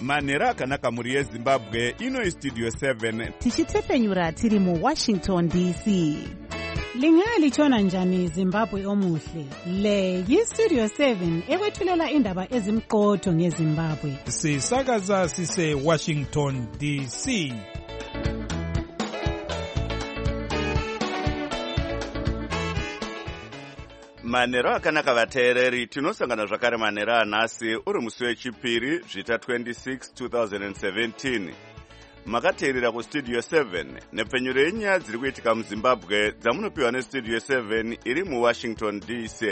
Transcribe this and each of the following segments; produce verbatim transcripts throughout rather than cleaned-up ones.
manhero akanaka mhuri yezimbabwe. Ino istudio seven tichitepfenyura tiri muwashington D C. Lingalitshona njani Zimbabwe omuhle? Le yistudio seven ekwethulela indaba ezimqotho ngeZimbabwe. Sisakaza sise Washington D C. manhero akanaka vateereri, tinosangana zvakare manhero anhasi uri musi wechipiri zvita twenty-six twenty seventeen. Makateerera kustudio seven nepfenyuro yenyaya dziri kuitika muzimbabwe dzamunopiwa nestudio seven iri muwashington D C.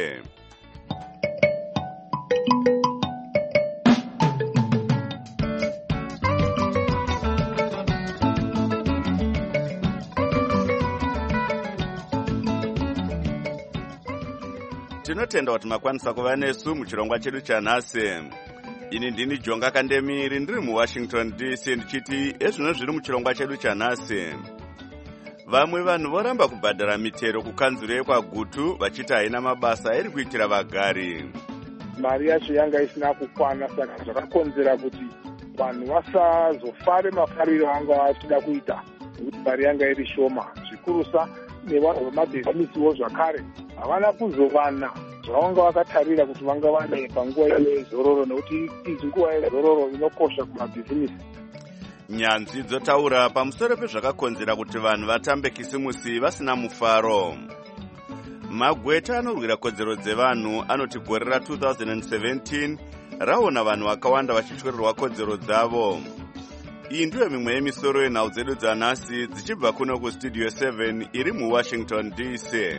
Tinotenda kuti makwanisa kuva nesu muchirongwa chedu chanhasi. Ini ndini Jonga Kandemiri ndiri muWashington D C ndichiti ezvino zviri muchirongwa chedu chanhasi. Vamwe vanhu voramba kubhadhara mitero kukanzuro yekwaGutu vachiti haina mabasa iri kuitira vagari. Mari yacho yanga isina kukwana, saka zvakakonzera kuti vanhu vasazofare mafariro anga vachida kuita, nekuti mari yanga iri shoma. Zvikurusa nevanhu vemabhizimisiwo zvakare havana kuzovana zvavanga vakatarira kuti vanga vane panguva yezororo, nekuti izi nguva yezororo inokosha kumabhizimisi. Nyanzvi dzotaura pamusoro pezvakakonzera kuti vanhu vatambe kisimusi vasina mufaro. Magweta anorwira kodzero dzevanhu anoti gore ra twenty seventeen raona vanhu vakawanda vachityorerwa kodzero dzavo. Iyi ndiyo mimwe yemisoro yenhau dzedu dzanhasi dzichibva kuno kustudio seven iri muWashington D C.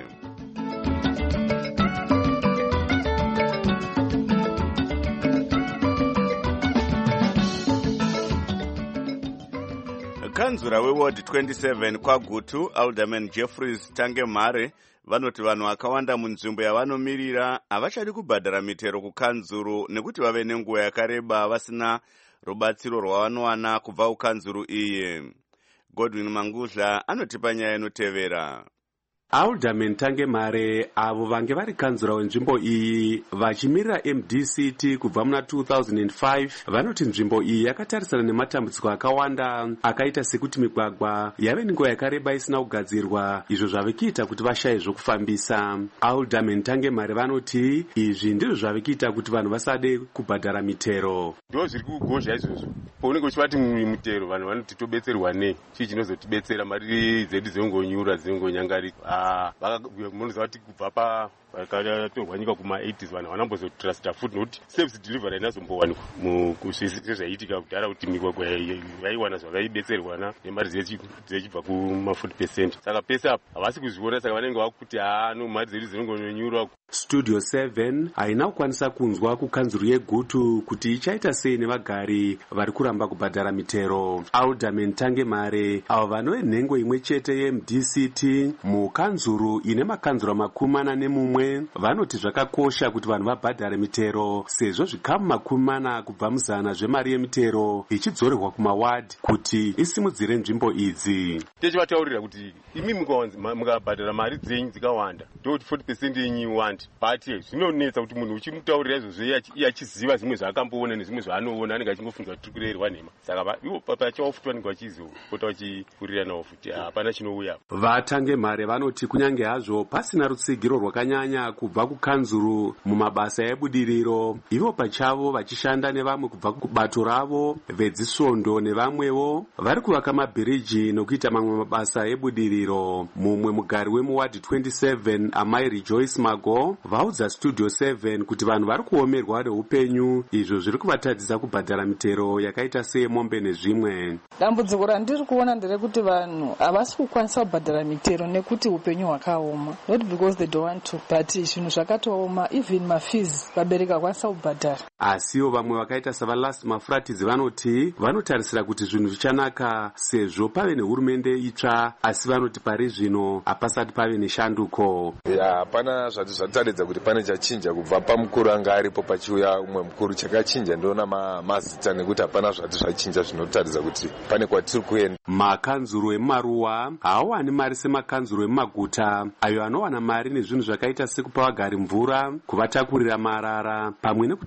Kanzura weward twenty-seven kwaGutu, Alderman Jeffries Tangemare, vanoti vanhu vakawanda munzvimbo yavanomirira havachadi kubhadhara mitero kukanzuru nekuti vave nenguva yakareba vasina rubatsiro rwavanowana kubva kukanzuru iyi. Godwin Mangudla anotipa nyaya inotevera. Alderman Tangemare avo vange vari kanzura wenzvimbo iyi vachimirira M D C T kubva muna two thousand five vanoti nzvimbo iyi yakatarisana nematambudziko akawanda akaita sekuti migwagwa yave nenguva yakareba isina kugadzirwa, izvo zvave kuita kuti vashaye zvokufambisa. Alderman Tangemare vanoti izvi ndizvo zvave kuita kuti vanhu vasade kubhadhara mitero. Ndo zviri kugozha izvozvo. Paunenge uchivati mitero vanhu vanoti tobetserwa nei? Chii chinozotibetsera? Mari dzedu dzingonyura dzingonyangarika. Munozva kuti kubva pa vakatorwa nyika kuma-eighties vanhu vanambozotrasta futi nokuti service delivery inazombowanikwa muzvaitika kudhara kuti migwagwa vaiwana zvavaibetserwana nemari dzechibva kuma-forty percent. Saka pese apa havasi kuzviona, saka vanenge vakuti haano mari dzedu dzinongonyurwa. Studio seven haina kukwanisa kunzwa kukanzuru yeGutu kuti ichaita sei nevagari vari kuramba kubhadhara mitero. Alderman Tangemare avo vanove nhengo imwe chete yeM D C T mukanzuru ine makanzura makumi mana nemumwe vanoti zvakakosha kuti vanhu vabhadhare mitero sezvo zvikamu makumi mana kubva muzana zvemari yemitero ichidzorerwa kumawadi kuti isimudzire nzvimbo idzi. Tichivataurira kuti imi mukabhadhara mari dzenyu dzikawanda ndoti forty percent yenyu iwande, but zvinonetsa kuti munhu uchimutaurira izvozvo iye achiziva zvimwe zvaakamboona nezvimwe zvaanoona anenge achingofunga kuti tiri kurerwa nhema, saka ivo pachawo futi vanenge vachizopota vachikuriranawo futi hapana chinouya. Vatangemare vanoti kunyange hazvo pasina rutsigiro rwakanyanya kubva kukanzuru mumabasa ebudiriro, ivo pachavo vachishanda nevamwe kubva kubato ravo vedzisvondo nevamwewo vari kuvaka mabhiriji nokuita mamwe mabasa ebudiriro. Mumwe mugari wemuwadi twenty-seven Amai Rejoice Mago vaudza Studio seven kuti vanhu vari kuomerwa neupenyu, izvo zviri kuvatadzisa kubhadhara mitero yakaita semombe nezvimwe. Dambudziko randiri kuona nderekuti vanhu havasi kukwanisa kubhadhara mitero nekuti upenyu hwakaoma, not because they don't want to, but zvinhu zvakatooma, even mafees vabereki vakwanisa kubhadhara. Asiwo vamwe vakaita savaLast Mafuratidzi vanoti vanotarisira kuti zvinhu zvichanaka sezvo pave nehurumende itsva, asi vanoti pari zvino hapasati pave neshanduko. Hapana zvati zvataridza kuti pane chachinja kubva pamukuru anga aripo pachiuya umwe mukuru. Chakachinja ndoona mazita nekuti hapana zvati zvachinja zvinotaridza kuti pane kwatiri kuenda. Makanzuru emumaruwa haawani mari semakanzuru emumaguta ayo anowana mari nezvinhu zvakaita sekupa vagari mvura, kuvatakurira marara pamwe nekutengesa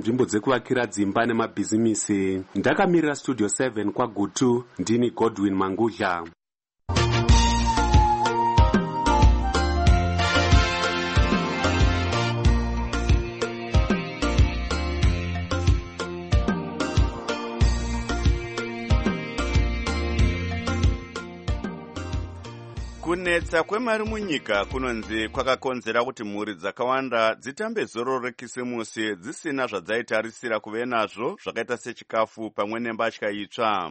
nzvimbo dzekuvakira dzimba nemabhizimisi. Ndakamirira studio seven kwagutu, ndini Godwin Mangudla. Kunetsa kwemari munyika kunonzi kwakakonzera kuti mhuri dzakawanda dzitambe zororo rekisimusi dzisina zvadzaitarisira kuve nazvo zvakaita sechikafu pamwe nembatya itsva.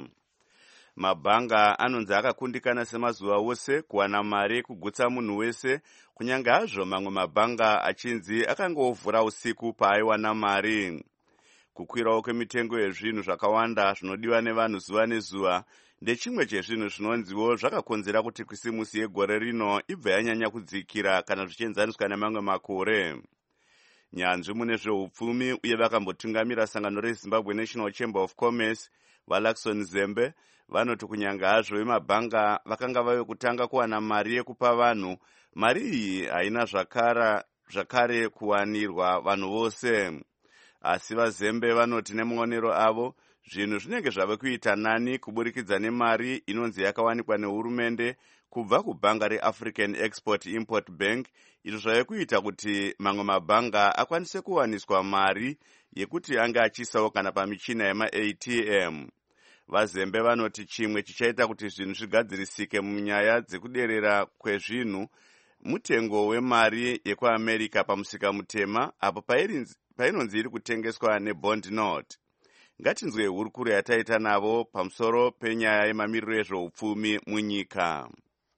Mabhanga anonzi akakundikana semazuva ose kuwana mari kugutsa munhu wese, kunyange hazvo mamwe mabhanga achinzi akangovhura usiku paaiwana mari. Kukwirawo kwemitengo yezvinhu zvakawanda zvinodiwa nevanhu zuva nezuva ndechimwe chezvinhu zvinonziwo zvakakonzera kuti kwisimusi yegore rino ibva yanyanya kudzikira kana zvichienzaniswa nemamwe makore. Nyanzvi mune zveupfumi uye vakambotungamira sangano reZimbabwe National Chamber of Commerce vaLaxon Zembe vanoti kunyange hazvo vemabhanga vakanga vave kutanga kuwana mari yekupa vanhu, mari iyi haina zvakara zvakare kuwanirwa vanhu vose. Asi vaZembe vanoti nemuonero avo zvinhu zvinenge zvave kuita nani kuburikidza nemari inonzi yakawanikwa nehurumende kubva kubhanga reAfrican Export Import Bank, izvo zvave kuita kuti mamwe mabhanga akwanise kuwaniswa mari yekuti ange achiisawo kana pamichina yema-A T M. VaZembe vanoti chimwe chichaita kuti zvinhu zvigadzirisike munyaya dzekuderera kwezvinhu mutengo wemari yekuAmerica pamusika mutema, apo painonzi iri kutengeswa nebond note. Ngatinzwe hurukuro yataita navo pamusoro penyaya yemamiriro ezveupfumi munyika.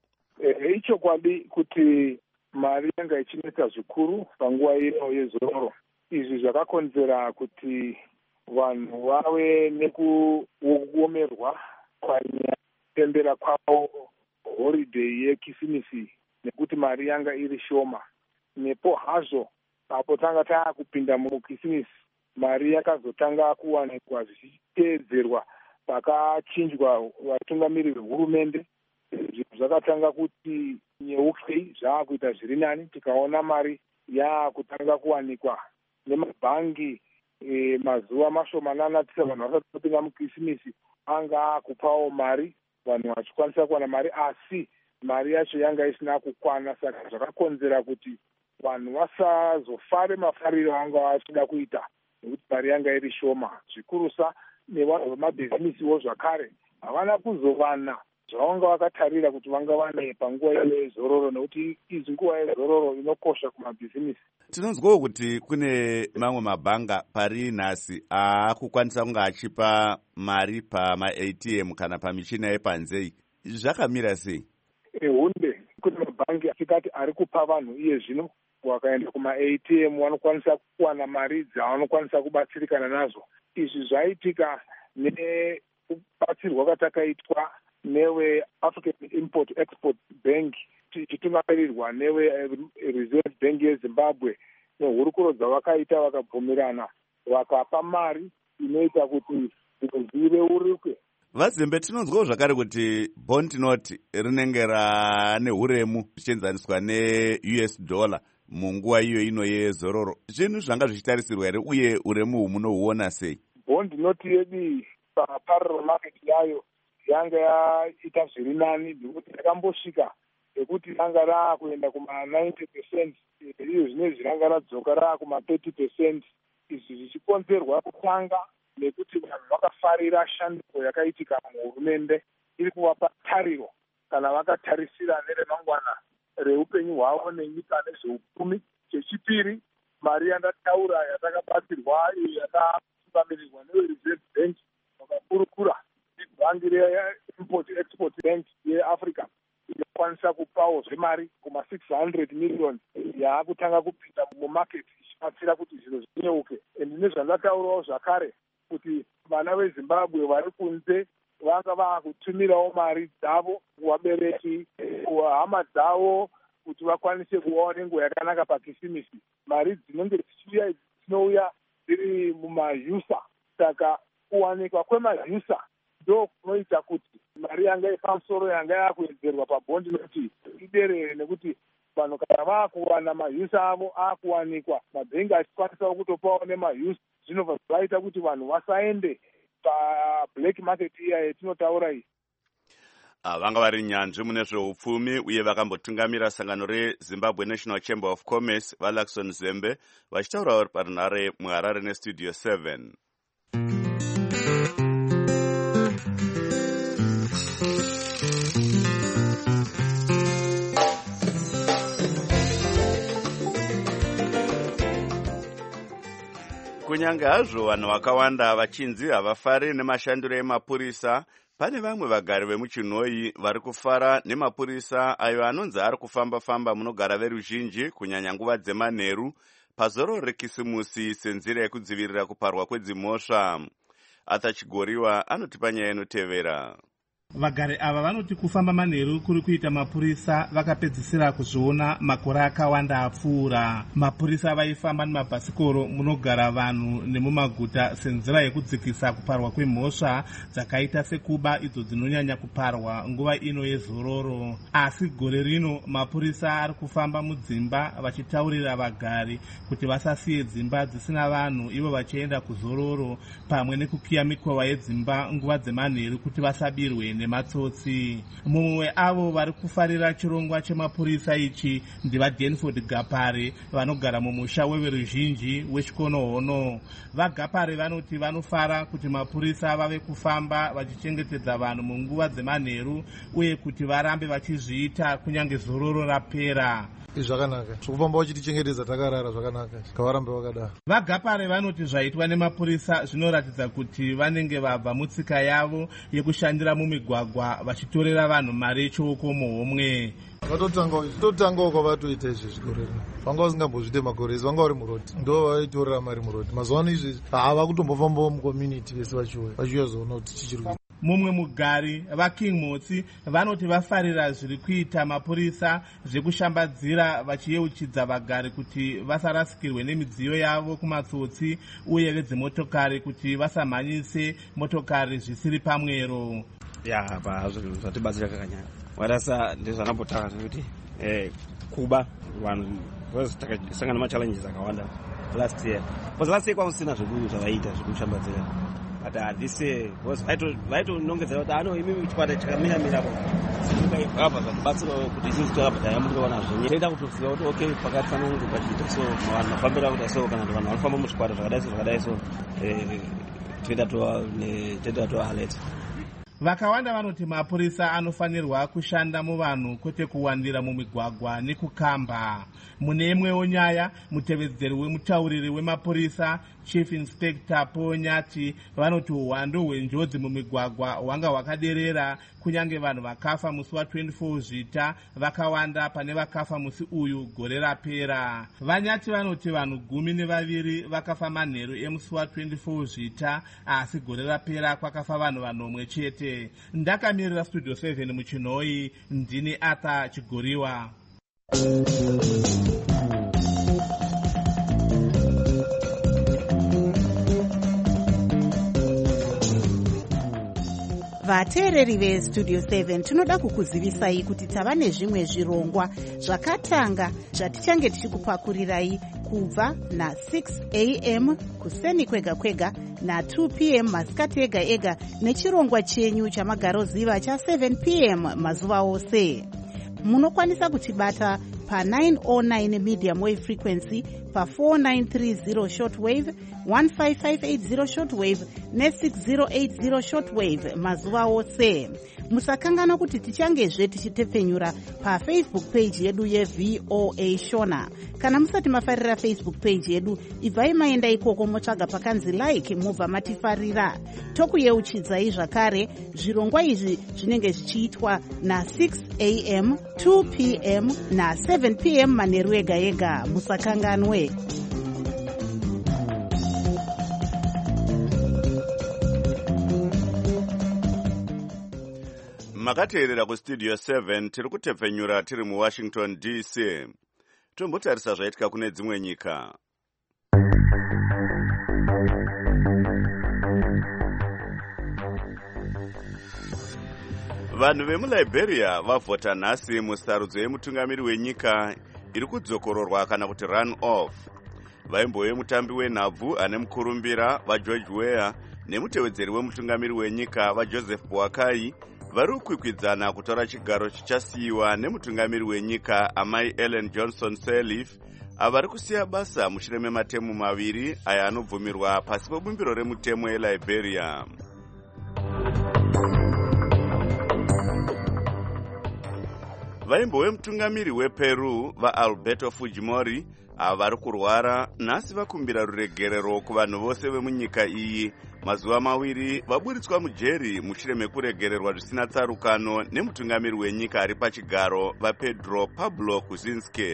E, ichokwadi kuti mari yanga ichinetsa zvikuru panguva ino yezororo. Izvi zvakakonzera kuti vanhu vave nekuomerwa panyaya kutembera kwavo holiday yekisimisi nekuti mari yanga iri shoma. Nepo hazvo apo tanga taakupinda mukisimisi mari yakazotanga kuwanikwa zvichiteedzerwa pakachinjwa vatungamiriri vehurumende. Zvinhu zvakatanga kuti nyeukei, zvaakuita zviri nani. Tikaona mari yaakutanga kuwanikwa nemabhangi e, mazuva mashomanana tisa vanhu vasati vapinda mukisimisi anga akupawo mari, vanhu vachikwanisa kuwana mari, asi mari yacho yanga isina kukwana. Saka zvakakonzera kuti vanhu vasazofare mafariro anga vachida kuita nekuti mari yanga iri shoma. Zvikurusa nevanhu vemabhizimisiwo zvakare havana kuzowana zvavanga vakatarira kuti vanga wane panguva yezororo, nekuti izi nguva yezororo inokosha kumabhizimisi. Tinonzwawo kuti kune mamwe mabhanga pari nhasi aakukwanisa kunge achipa mari pama-A T M kana pamichina yepanzei. Zvakamira sei? Ehunde kune mabhangi asikati ari kupa vanhu iye zvino wakaenda kuma-A T M vanokwanisa kuwana mari dzavanokwanisa kubatsirikana nazo. Izvi zvaitika nekubatsirwa kwatakaitwa newe African Import Export Bank tichitungamirirwa newe Reserve Bank yeZimbabwe, nehurukuro dzavakaita vakabvumirana vakapa mari inoita kuti zvireurike. VaZembe tinonzwawo zvakare kuti bond note rinenge rane huremu zvichienzaniswa ne-U S dollar munguva iyo ino yezororo. Zvinhu zvanga zvichitarisirwa here uye uremu hwu munohuona sei? Bond note yedu paparallel market yayo yanga yaita zviri nani, nekuti yakambosvika yekuti ranga raakuenda kuma ninety percent, iyo zvinezvi ranga radzoka raakuma thirty percent. Izvi zvichikonzerwa kutanga nekuti vanhu vakafarira shandiko yakaitika muhurumende iri kuvapa tariro kana vakatarisira neremangwana reupenyu hwavo nenyika nezveupfumi. Chechipiri, mari yandataura yatakabatsirwa iyo yakatungamirirwa neReserve Bank vakakurukura ibhangi reImport Export Bank yeAfrica inokwanisa kupawo zvemari kuma six hundred million yaakutanga kupinda mumarket ichibatsira kuti zvinhu zvinyeuke. Endi nezvandataurawo zvakare kuti vana veZimbabwe vari kunze vanga vaakutumirawo mari dzavo kuvabereki, kuhama dzavo, kuti vakwanise kuvawo nenguva yakanaka pakisimisi. Mari dzinenge dzichiuya dzinouya dziri mumayusa. Saka kuwanikwa kwemajusa ndo kunoita kuti mari yanga yepamusoro yanga yakuedzerwa pabondi noti iderere, nekuti vanhu vanhu kana vaakuwana mahusi avo aakuwanikwa, mabhengi achikwanisawo kutopawo nemahusi, zvinobva zvaita kuti vanhu vasaende pablack market iya yetinotaura iyi. Vanga vari nyanzvi mune zveupfumi uye vakambotungamira sangano reZimbabwe National Chamber of Commerce vaLaxon Zembe vachitaura parunhare muHarare neStudio seven. Kunyange hazvo vanhu vakawanda vachinzi havafari nemashandiro emapurisa, pane vamwe vagari vemuchinoi vari kufara nemapurisa ayo anonzi ari kufamba-famba munogara veruzhinji kunyanya nguva dzemanheru pazoro rekisimusi senzira yekudzivirira kuparwa kwedzimhosva. Atachigoriwa anotipa nyaya inotevera. Vagari ava vanoti kufamba manheru kuri kuita mapurisa vakapedzisira kuzviona makore akawanda apfuura. Mapurisa vaifamba nemabhasikoro munogara vanhu nemumaguta senzira yekudzikisa kuparwa kwemhosva dzakaita sekuba idzo dzinonyanya kuparwa nguva ino yezororo. Asi gore rino mapurisa ari kufamba mudzimba vachitaurira vagari kuti vasasiye dzimba dzisina vanhu ivo vachienda kuzororo, pamwe nekukiya mikova yedzimba nguva dzemanheru kuti vasabirwe nematsotsi. Mumwe avo vari kufarira chirongwa chemapurisa ichi ndiva Denford Gapare vanogara mumusha weveruzhinji wechikonohono. VaGapare vanoti vanofara kuti mapurisa vave kufamba vachichengetedza vanhu munguva dzemanheru uye kuti varambe vachizviita kunyange zororo rapera. Zvakanaka zvokufamba vachitichengetedza takarara zvakanaka kavarambe vakadaro. VaGapare vanoti zvaitwa nemapurisa zvinoratidza kuti vanenge vabva mutsika yavo yekushandira mumigwagwa vachitorera vanhu mari yechioko muhomwe. Vatotangawo kwavatoita izvi zvikore rino, vanga vasingambozviite makore ezi, vanga vari muroti ndo vaitorera mari muroti. Mazuva ano izvezvi hava kutombofambawo mucommunity vese vachiuya vachiuya zoona kuti chichiri. Mumwe mugari vaKing Motsi vanoti vafarira zviri kuita mapurisa zvekushambadzira vachiyeuchidza vagari kuti vasarasikirwe nemidziyo yavo kumatsotsi uye vedzimotokari kuti vasamhanyise motokari zvisiri pamwero. Ya pa zvatibatsira kakanyanya warasa ndezvanambotaka kuti eh kuba vanhu vazosangana machallenges akawanda last year. Because last year kwausina zvekuita zvekushambadzira. But uh, this year was vital vital nongeza kuti ano imi chikwata chakamira mirapo sikaipa zvakubatsira kuti isi toyabata yamutoona zvinyi tenda kutoziva kuti okay pakati panonge pachiita so vanhu vafambira kuti so kana vanhu vanofamba muchikwata zvakadai so zvakadai so eh tenda to ne tenda to alert. Vakawanda vanoti mapurisa anofanirwa kushanda muvanhu kwete kuwandira mumigwagwa nekukamba. Mune imwewo nyaya mutevedzeri wemutauriri wemapurisa Chief Inspector Ponyati vanoti uwandu hwenjodzi mumigwagwa hwanga hwakaderera kunyange vanhu vakafa musi wa twenty-four zvita vakawanda pane vakafa musi uyu gore rapera. Vanyati vanoti vanhu gumi nevaviri vakafa manheru emusi wa twenty-four zvita asi gore rapera kwakafa vanhu vanomwe chete. Ndakamirira Studio seven muchinoi ndini Ata Chigoriwa. Vateereri veStudio seven tinoda kukuzivisai kuti tava nezvimwe zvirongwa zvakatanga zvatichange tichikupakurirai kubva na six a m kuseni kwega kwega na two p m masikati ega ega nechirongwa chenyu chamagaroziva cha seven p m mazuva ose. Munokwanisa kutibata pa nine oh nine medium wave frequency, pa four nine three zero shortwave, one five five eight zero shortwave ne six zero eight zero shortwave mazuva ose. Musakangana kuti tichangezve tichitepfenyura pa Facebook page yedu yeV O A Shona. Kana musati mafarira Facebook page yedu, ibvai maenda ikoko motsvaga pakanzi like mubva matifarira. Tokuyeuchidzai zvakare zvirongwa izvi zvinenge zvichiitwa na six a m, two p m na seven p m manheru ega ega. Musakanganwe. Makateerera kuStudio seven tiri kutepfenyura tiri muWashington D C. Tombotarisa zvaitika kune dzimwe nyika. Vanhu vemuLiberia vavhota nhasi musarudzo yemutungamiri wenyika iri kudzokororwa kana kuti run off. Vaimbove mutambi wenhabvu ane mukurumbira vaGeorge Weah nemutevedzeri wemutungamiri wenyika vaJoseph Boakai vari kukwikwidzana kutora chigaro chichasiyiwa nemutungamiri wenyika amai Ellen Johnson Sirleaf avari kusiya basa mushure mematemu maviri aya anobvumirwa pasi pebumbiro remutemo yeLiberia. Vaimbove mutungamiri wePeru vaAlberto Fujimori ava vari kurwara nhasi vakumbira ruregerero kuvanhu vose vemunyika iyi mazuva maviri vaburitswa mujeri mushure mekuregererwa zvisina tsarukano nemutungamiri wenyika ari pachigaro vaPedro Pablo Kuczynski.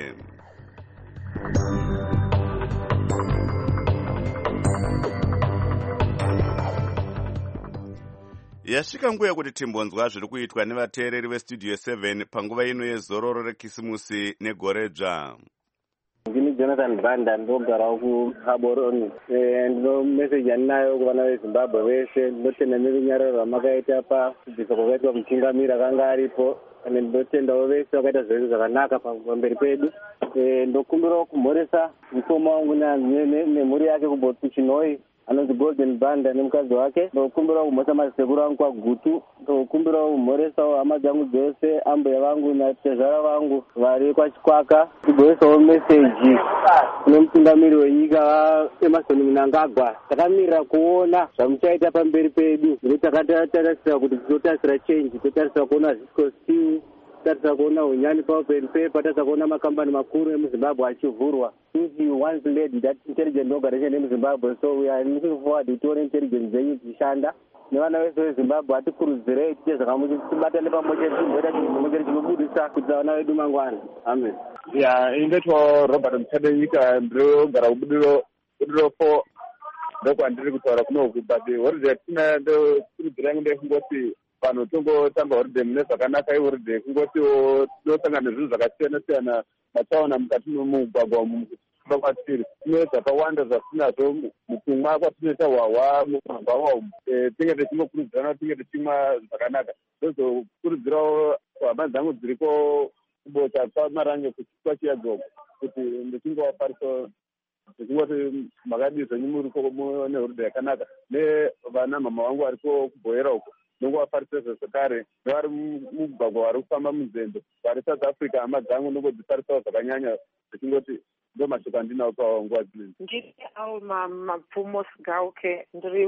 Yasvika nguva yekuti timbonzwa zviri kuitwa nevateereri vestudio seven panguva ino yezororo rekisimusi negoredzva. Ndini Jonathan Banda ndogarawo kuHaboroni. Ndino message andinayo kuvana veZimbabwe veshe. Ndinotenda nerunyararo rwamakaita pakubvisa kwakaitwa mutungamiri akanga aripo. Ane ndinotendawo vese vakaita zvinhu zvakanaka pamberi pedu. Ndokumbirawo kumhoresa mufoma wangu nemhuri yake kuBotsichinoi anonzi Golden Banda nemukadzi wake. Ndokumbirawo kumhoresa masekuru angu kwaGutu. Ndokumbirawo kumhoresawo hama dzangu dzose, ambuya vangu natezvara vangu vari kwaChikwaka. Kugoresawo meseji kune mutungamiri wenyika Emerson Mnangagwa. Takamirira kuona zvamuchaita pamberi pedu. Takatarisira kuti tinotarisira change, tinotarisira kuona Zisco Steel, tinotarisira kuona unyani paopen paper, tinotarisira kuona makambani makuru emuZimbabwe achivhurwa. Since you once led that intelligent organization in Zimbabwe, so we are looking forward to your intelligence zenyu dzishanda. Nevana vese veZimbabwe atikurudzirei tiite zvakamuchibatane pamwe chete chimwe chinobudisa kuti vana vedu mangwana. Amen. Ya, ingetwa Robert Mchadenyika ndinogara kubudiro budiro four ndokwandiri kutaura kuno but holiday tina ndokurudzira yangu ndekungoti vanhu tongotamba holiday mune zvakanaka iholiday kungotiwo tinosangana nezvinhu zvakasiyana siyana matsaona mukati memugwagwa umu kuba kwatiri tine zvakawanda zvatinazvo mukumwa kwatinoita hwahwa mugwagwa umu tinge techingokurudzirana tinge techimwa zvakanaka ndozokurudzirawo hama dzangu dziriko kubota pamarange kuchikwa chiyadzoko kuti ndichingowafarisa ndichingooti makadii zvenyu muriko neholiday yakanaka nevana mama vangu variko kubhoyera uko ndingowafarisa zvakare nevari mugwagwa vari kufamba munzendo vari South Africa hama dzangu ndingodzifarisawo zvakanyanya zvichingoti ndo mashoko andinawo panguva dzinedzi. Ndiri Alma Mapfumo Sigauke, ndiri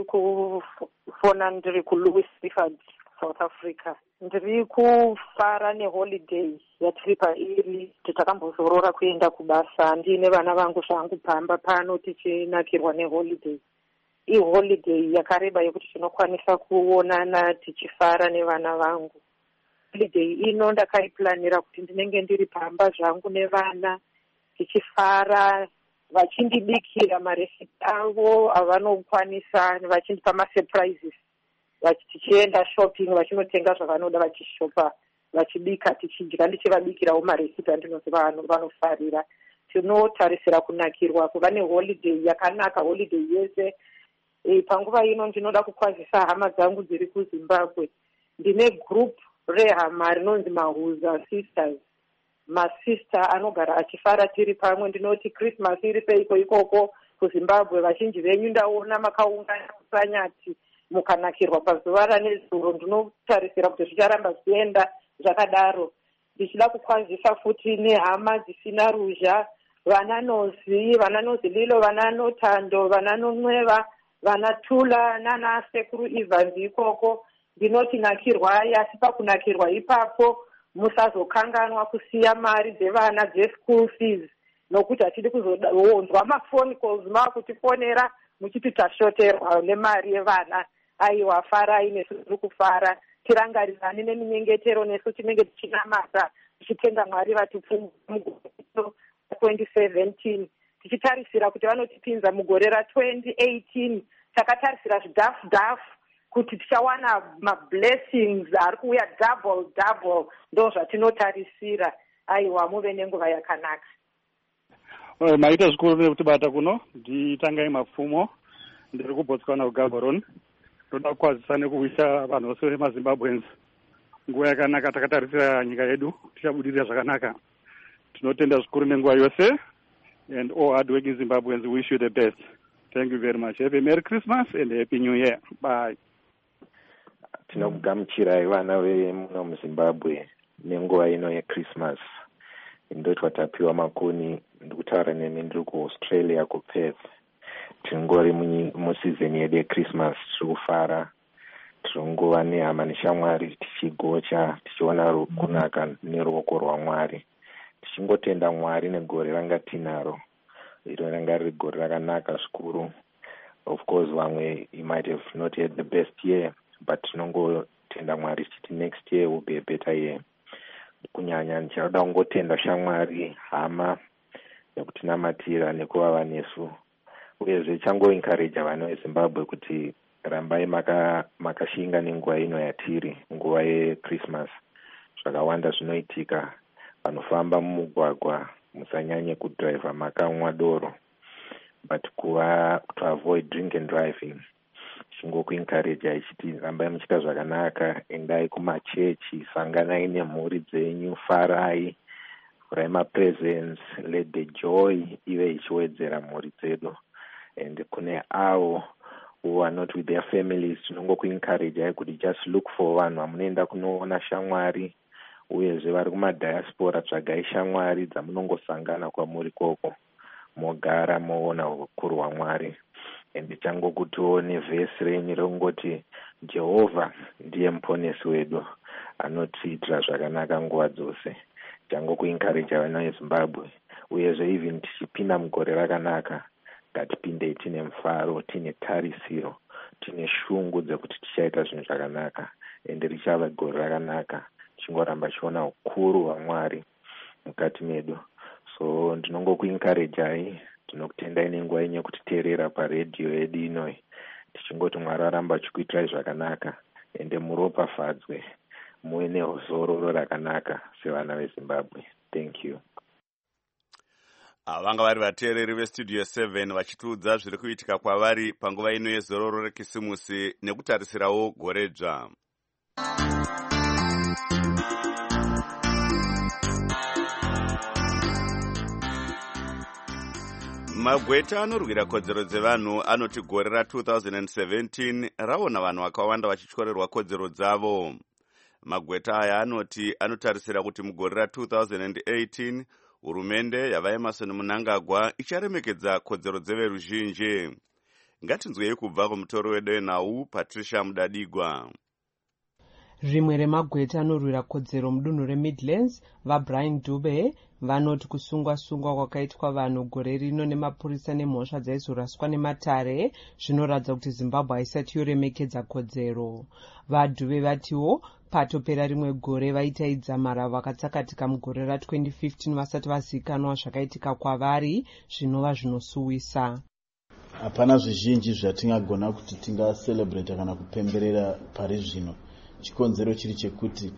kufona ndiri kuLouis River, South Africa. Ndiri kufara neholiday yatiri pairi titakambozorora kuenda kubasa ndine vana vangu zvangu pamba pano tichinakirwa neholiday. Iholiday yakareba yekuti tinokwanisa kuonana tichifara nevana vangu. Holiday ino ndakaiplanira kuti ndinenge ndiri pamba zvangu nevana tichifara vachindibikira maresipi avo avanokwanisa vachindipa masurprises tichienda shopping vachinotenga zvavanoda vachishopa vachibika tichidya ndichivabikirawo maresipi andinozi vanofarira. Tinotarisira kunakirwa kuva neholiday yakanaka holiday yese. E, panguva ino ndinoda kukwazisa hama dzangu dziri kuZimbabwe. Ndine group rehama rinonzi Mahuza Sisters. Masista anogara achifara tiri pamwe. Ndinoti Christmas iri peiko ikoko kuZimbabwe vazhinji venyu ndaona makaungana kusanyati mukanakirwa pazuva ranezuro. Ndinotarisira kuti zvicharamba zvichienda zvakadaro. Ndichida kukwazisa futi nehama dzisina ruzha, vananozi, vananozi Lilo, vananotando, vananonweva, vanatula nana sekuru Evans ikoko. Ndinoti nakirwai asi pakunakirwa ipapo musazokanganwa kusiya mari dzevana dzeschool fees nokuti hatidi kuzonzwa mafoni calls makutifonera muchiti tashoterwa nemari yevana. Aiwa farai nesu tiri kufara tirangarirani neminyengetero nesu tinenge tichinamata tichitenda Mwari vatipfuma mugore twenty seventeen tichitarisira kuti vanotipinza mugore ra-twenty eighteen. Takatarisira zvidhafu dhafu kuti tichawana mablessings ari kuuya double double. Ndo zvatinotarisira. Aiwa muve nenguva yakanaka. Maita zvikuru nekutibata kuno nditangai Mapfumo ndiri kuBotswana kuGaborone. Ndoda kukwazisa nekuwisha vanhu vose vemaZimbabweans nguva yakanaka takatarisira nyika yedu tichabudirira zvakanaka. tinotenda zvikuru nenguva yose, and all hardworking Zimbabweans wish you the best. Thank you very much. Have a Merry Christmas and Happy New Year. Bye. Tinokugamuchirai vana vemuno muZimbabwe nenguva ino yeChristmas. Ndoti watapiwa makuni ndikutaura nemi ndiri kuAustralia kuPerth. Tingori musizon yedu yeChristmas tiri kufara. Tirongova nehama neshamwari tichigocha tichiona kunaka neruoko rwaMwari. Tichingotenda Mwari negore ranga tinaro. Iro ranga riri gore rakanaka zvikuru. Of course vamwe you might have not had the best year, but tinongotenda Mwari tichiti next year will be a better year. Kunyanya ndichada kungotenda shamwari hama nekutinamatira nekuvava nesu. Uyezve chango encourage vana veZimbabwe kuti rambai maka makashinga nenguva ino yatiri, nguva yeChristmas. Zvakawanda zvinoitika, vanofamba mumugwagwa musanyanye kudrive makamwa doro, but kuva to avoid drink and driving. Chingokuencourage ichiti rambai muchita zvakanaka, endai kumachechi, sanganai nemhuri dzenyu, farai, furai mapresents, let the joy ive ichiwedzera mhuri dzedu. And kune avo who are not with their families, tinongokuencourage kuti just look for vanhu vamunoenda kunoona shamwari, uyezve vari kumadiaspora tsvagai shamwari dzamunongosangana kwamuri koko, mogara moona ukuru hwaMwari. And changokutiwo nevhesi renyu rongoti Jehovha ndiye muponesi wedu anotiitira zvakanaka nguva dzose. Changokuencourage vana veZimbabwe, uyezve even tichipinda mugore rakanaka, ngatipinde tine mufaro, tine tarisiro, tine shungu dzekuti tichaita zvinhu zvakanaka, ende richava gore rakanaka, chingoramba chiona ukuru hwaMwari mukati medu. So ndinongokuencourage, tinokutendai nenguva yenyu kutiteerera paredhiyo yedu inoi, tichingoti Mwari aramba achikuitirai zvakanaka, ende muropafadzwe, muve nezororo rakanaka sevana veZimbabwe. Thank you. Vanga vari vateereri veStudio seven vachitiudza zviri kuitika kwavari panguva ino yezororo rekisimusi nekutarisirawo gore dzva. Magweta anorwira kodzero dzevanhu anoti gore ra two thousand seventeen raona vanhu vakawanda vachityorerwa kodzero dzavo. Magweta aya anoti anotarisira kuti mugore ra two thousand eighteen hurumende yava Emmerson Mnangagwa icharemekedza kodzero dzeveruzhinji. Ngatinzwei kubva kumutoro wedu wenhau Patricia Mudadigwa. Rimwe remagweta anorwira kodzero mudunhu reMidlands vaBrian Dube vanoti kusungwa-sungwa kwakaitwa vanhu gore rino nemapurisa nemhosva dzaizoraswa nematare zvinoratidza kuti Zimbabwe haisati yoremekedza kodzero. VaDube vatiwo patopera rimwe gore vaitaidza mara vakatsakatika mugore ra twenty fifteen vasati vazivikanwa zvakaitika kwavari zvinova zvinosuwisa. Hapana zvizhinji zvatingagona kuti tingaselebrate kana kupemberera pari zvino. Chikonzero chiri chekuti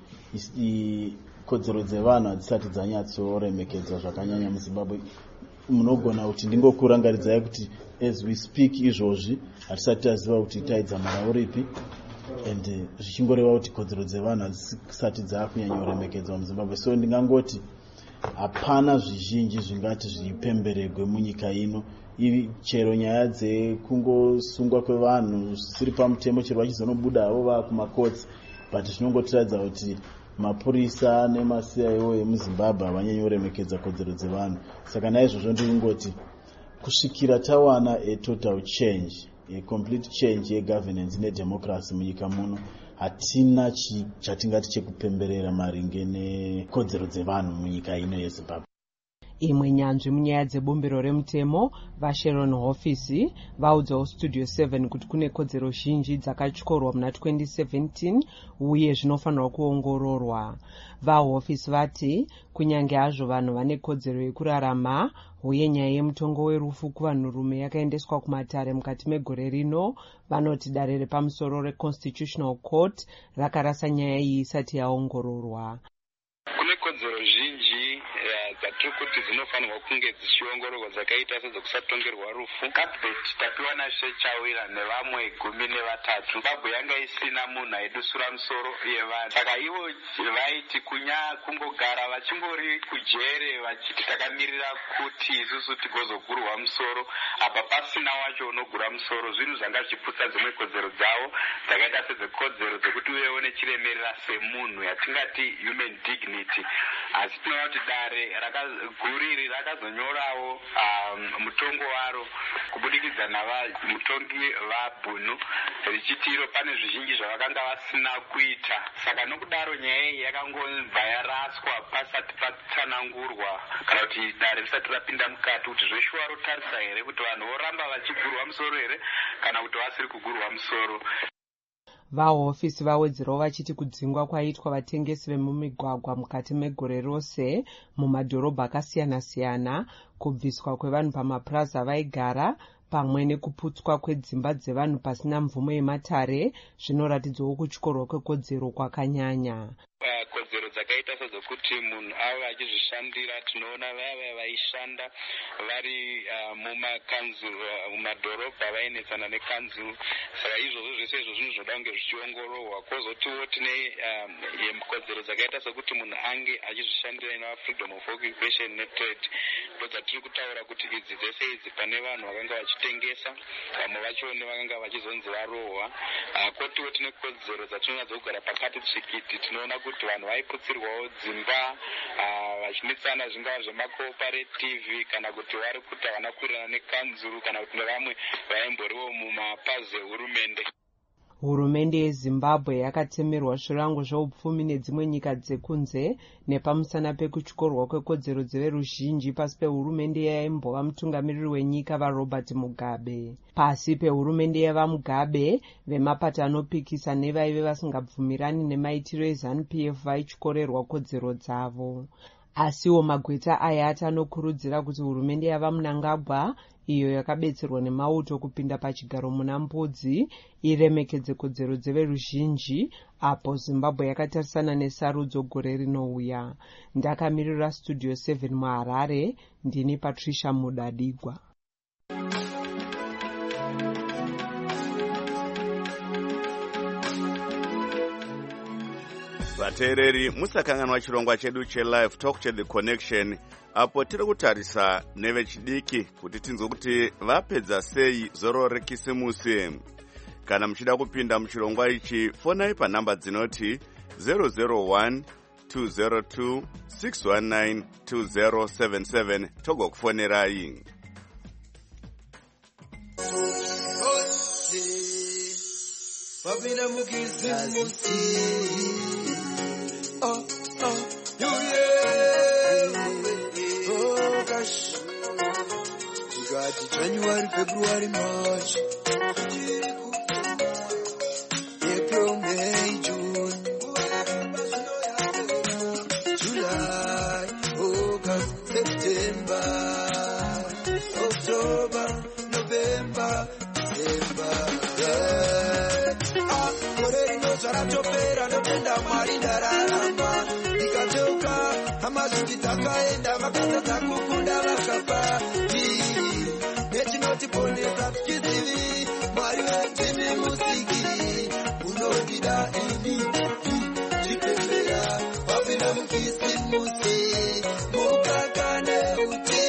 kodzero dzevanhu hadzisati dzanyatsoremekedzwa zvakanyanya muZimbabwe. Munogona kuti ndingokurangaridzai kuti as we speak izvozvi hatisati taziva kuti taidza mara uripi, and zvichingoreva kuti kodzero dzevanhu hadzisati dzakunyanyoremekedzwa muZimbabwe. So ndingangoti hapana zvizhinji zvingati zvipemberegwe munyika ino. Chero nyaya dzekungosungwa kwevanhu zvisiri pamutemo chero vachizonobuda havo vakumakotsi, but zvinongotiradza kuti mapurisa nemasi aiwo emuZimbabwe havanyanyoremekedza kodzero dzevanhu. Saka naizvozvo ndingoti kusvikira tawana a total change, a complete change yegovernance nedemocracy munyika muno, hatina chatingati chekupemberera maringe nekodzero dzevanhu munyika ino yeZimbabwe. Imwe nyanzvi munyaya dzebumbiro remutemo vaSharon Hofisi vaudzawo Studio seven kuti kune kodzero zhinji dzakatyorwa muna twenty seventeen uye zvinofanirwa kuongororwa. VaHofisi vati kunyange hazvo vanhu vane kodzero yekurarama, uye nyaya yemutongo werufu kuvanhurume yakaendeswa kumatare mukati megore rino, vanoti dare repamusoro reConstitutional Court rakarasa nyaya iyi isati yaongororwa. Kune kodzero zhinji tiri kuti dzinofanirwa kunge dzichiongororwa dzakaita sedzekusatongerwa rufu. Kabheti tapiwa naShe Chawira nevamwe gumi nevatatu. Zimbabwe yanga isina munhu aidusura musoro yevanhu, saka ivo vaiti kunya kungogara vachingori kujere vachiti takamirira kuti isusu tigozogurwa musoro apa pasina wacho unogura musoro. Zvinhu zvanga zvichiputsa dzimwe kodzero dzavo dzakaita sedzekodzero dzekuti uyewo nechiremerera semunhu yatingati human dignity. Asi tinoona kuti dare guriri rakazonyorawo um, mutongo waro kubudikidza navamutongi vaBhunu richiti iro pane zvizhinji zvavakanga vasina kuita. Saka nokudaro nyaya iyi yakangobva yaraswa pasati patsanangurwa kana kuti dare risati rapinda mukati kuti zveshuwa rotarisa here kuti vanhu voramba vachigurwa musoro here kana kuti vasiri kugurwa musoro. Vahofisi vawedzerawo vachiti kudzingwa kwaitwa vatengesi vemumigwagwa mukati megore rose mumadhorobha akasiyana-siyana, kubviswa kwevanhu pamapuraza vaigara pamwe nekuputswa kwedzimba dzevanhu pasina mvumo yematare zvinoratidzawo kutyorwa kwekodzero kwakanyanya. Kodzero dzakaita sedzekuti munhu ave achizvishandira, tinoona vaya vaishanda vari mumakanzu mumadhorobha vainetsana nekanzu. Saka izvozvo zvese izvo zvinhu zvoda kunge zvichiongororwa. Kwozotiwo tine kodzero dzakaita sekuti munhu ange achizvishandira ina freedom of occupation netrade. Ndodzatiri kutaura kuti idzi dzese idzi pane vanhu vakanga vachitengesa, vamwe vacho nevakanga vachizonzi varohwa. Kwotiwo tine kodzero dzatinoona dzokugara pakati tsvikiti. Tinoona kuti vanhu vaiputsirwawo dzimba vachinetsana zvingava zvemakooperative kana kuti vari kuti havana kuwirirana nekanzuru kana kuti nevamwe vaimboriwo mumapazi ehurumende. Hurumende yeZimbabwe yakatemerwa zvirango zveupfumi nedzimwe nyika dzekunze nepamusana pekutyorwa kwekodzero dzeveruzhinji pasi pehurumende yaimbova mutungamiriri wenyika vaRobert Mugabe. Pasi pehurumende yavaMugabe, vemapato anopikisa nevaive vasingabvumirani nemaitiro eZANU-P F vaityorerwa kodzero dzavo. Asiwo magweta ayati anokurudzira kuti hurumende yavaMnangagwa, iyo yakabetserwa nemauto kupinda pachigaro muna mbudzi, iremekedze kodzero dzeveruzhinji apo Zimbabwe yakatarisana nesarudzo gore rinouya. Ndakamirira Studio seven muHarare, ndini Patricia Mudadigwa. vateereri musakanganwa chirongwa chedu chelive talk to the connection apo tiri kutarisa nevechidiki kuti tinzwe kuti vapedza sei zoro rekisimusi. Kana muchida kupinda muchirongwa ichi fonai panhamba dzinoti zero zero one two zero two six one nine two zero seven seven togokufonerai. Babina mukisimusi. Oh, oh, yeah. Oh, gosh. You got the January, February, March. April, May, June. July, August, September. October, November, December. Yeah. Ah, Koreri no Saratopera, no Tenda Marina Rama. Nikatoka, Hamaziki Takaenda, Makata Takukunda Makapa. Neti noti poneka, Kizivi, Mario Timi Musiki. Unodida Indi, Chipelea, Babina Mukisi Musi, Mukakane Uti,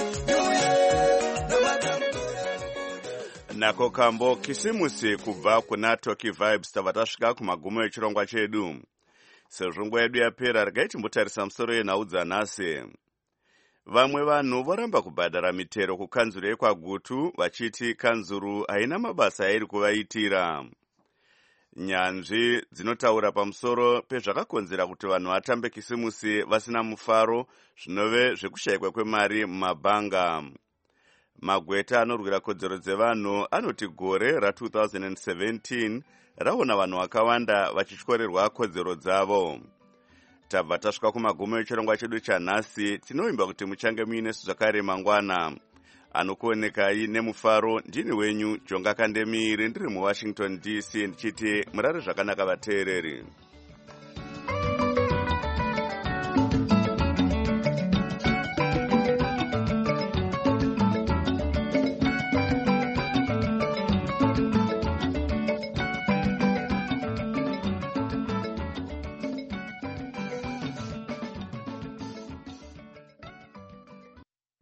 nako kambo kisimusi kubva kuna Toki Vibes tava tasvika kumagumo echirongwa chedu. Sezvo nguva yedu yapera regai timbotarisa musoro yenhau dzanhasi. Vamwe vanhu voramba kubhadhara mitero kukanzuru yekwaGutu vachiti kanzuru haina mabasa yairi kuvaitira. Nyanzvi dzinotaura pamusoro pezvakakonzera kuti vanhu vatambe kisimusi vasina mufaro zvinove zvekushayikwa kwemari mumabhanga. Magweta anorwira kodzero dzevanhu anoti gore ra-twenty seventeen raona vanhu vakawanda vachityorerwa kodzero dzavo. Tabva tasvika kumagumo echirongwa chedu chanhasi, tinoimba kuti muchange muinesu zvakare mangwana. Anokuonekai nemufaro ndini wenyu Jonga Kandemiri ndiri muWashington D C ndichiti murare zvakanaka vateereri.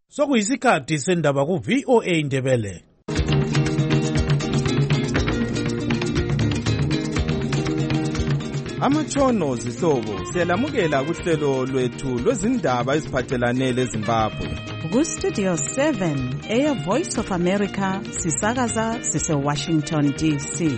Sokuyisikhathi sendaba ku V O A Ndebele. Amatshono zihlobo siyalamukela kuhlelo lwethu lwezindaba eziphathelane leZimbabwe. Ku Studio seven, Air Voice of America, sisakaza sise Washington D C.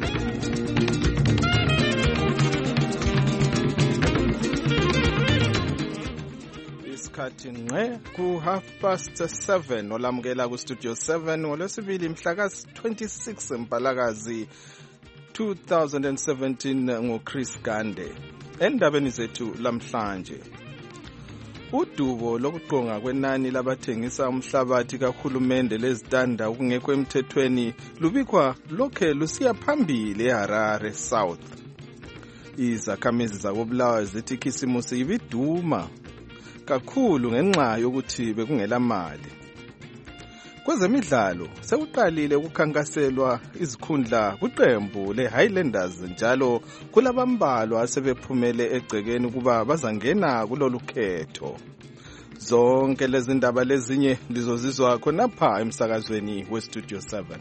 Isikhathi ngqe ku half past seven olamukela ku Studio seven ngolwesibili mhla ka twenty-six Mpalakazi two thousand seventeen nguChris Gande. Endabeni zethu lamhlanje, udubo lokuqonga kwenani labathengisa umhlabathi kahulumende lezitanda okungekho emthethweni lubikwa lokhe lusiya phambili eHarare South. Izakhamizi zakobulawayo zithi ikhisimusi ibiduma kakhulu ngenxa yokuthi bekungela mali. Kwezemidlalo sekuqalile ukukhankaselwa izikhundla kuqembu leHighlanders njalo kulabambalwa asebephumele egcekeni kuba bazangena kulolu khetho. Zonke lezi ndaba lezinye lizozizwa khonapha emsakazweni weStudio seven.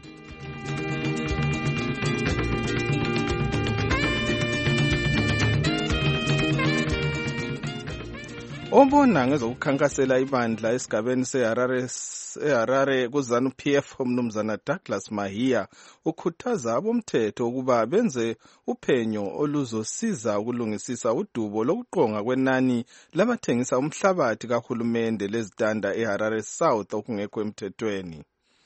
Obona ngezokukhankasela ibandla esigabeni seHarare eHarare kuZANU P F umnumzana Douglas Mahia ukhuthaza abomthetho ukuba benze uphenyo oluzosiza ukulungisisa udubo lokuqonga kwenani labathengisa umhlabathi kahulumende lezitanda eHarare South okungekho emthethweni.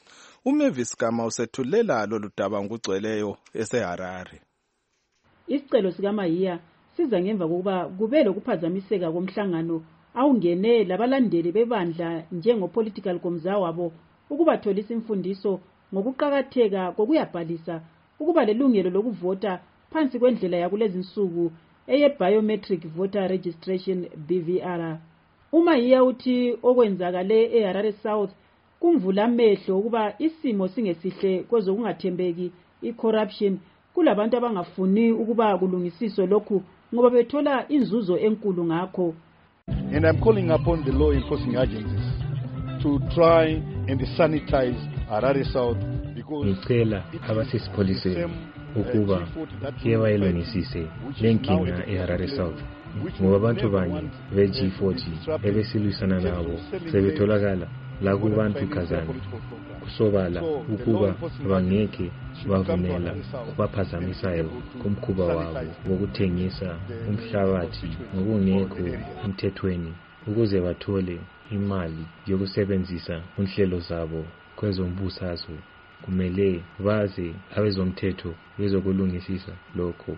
uMavis Gama usethulela lolu daba ngokugcweleyo eseHarare. Isicelo sikaMahia siza ngemva kokuba kube lokuphazamiseka komhlangano awungene labalandeli bebandla njengopolitical komza wabo ukubatholisa imfundiso ngokuqhakatheka kokuyabhalisa ukuba lelungelo lokuvota phansi kwendlela yakulezi insuku eye biometric voter registration B V R. uMahia uthi okwenzakale eHarare South kumvula amehlo ukuba isimo singesihle kwezokungathembeki icorruption kulabantu abangafuni ukuba kulungisiswe lokhu ngoba bethola inzuzo enkulu ngakho. And I'm calling upon the law enforcing agencies to try and sanitize Harare South because ngicela abasesipoliseni ukuba ke bayilungisise lenkinga eHarare South ngoba abantu banye be-G forty ebesilwisana nabo sebetholakala la kubantu kazana kusobala ukuba bangeke bavumela kubaphazamisayo kumkhuba wabo wokuthengisa umhlabathi ngokungekho emthethweni ukuze bathole imali yokusebenzisa unhlelo zabo kwezombusazwe. Kumele baze abezomthetho bezokulungisisa lokho.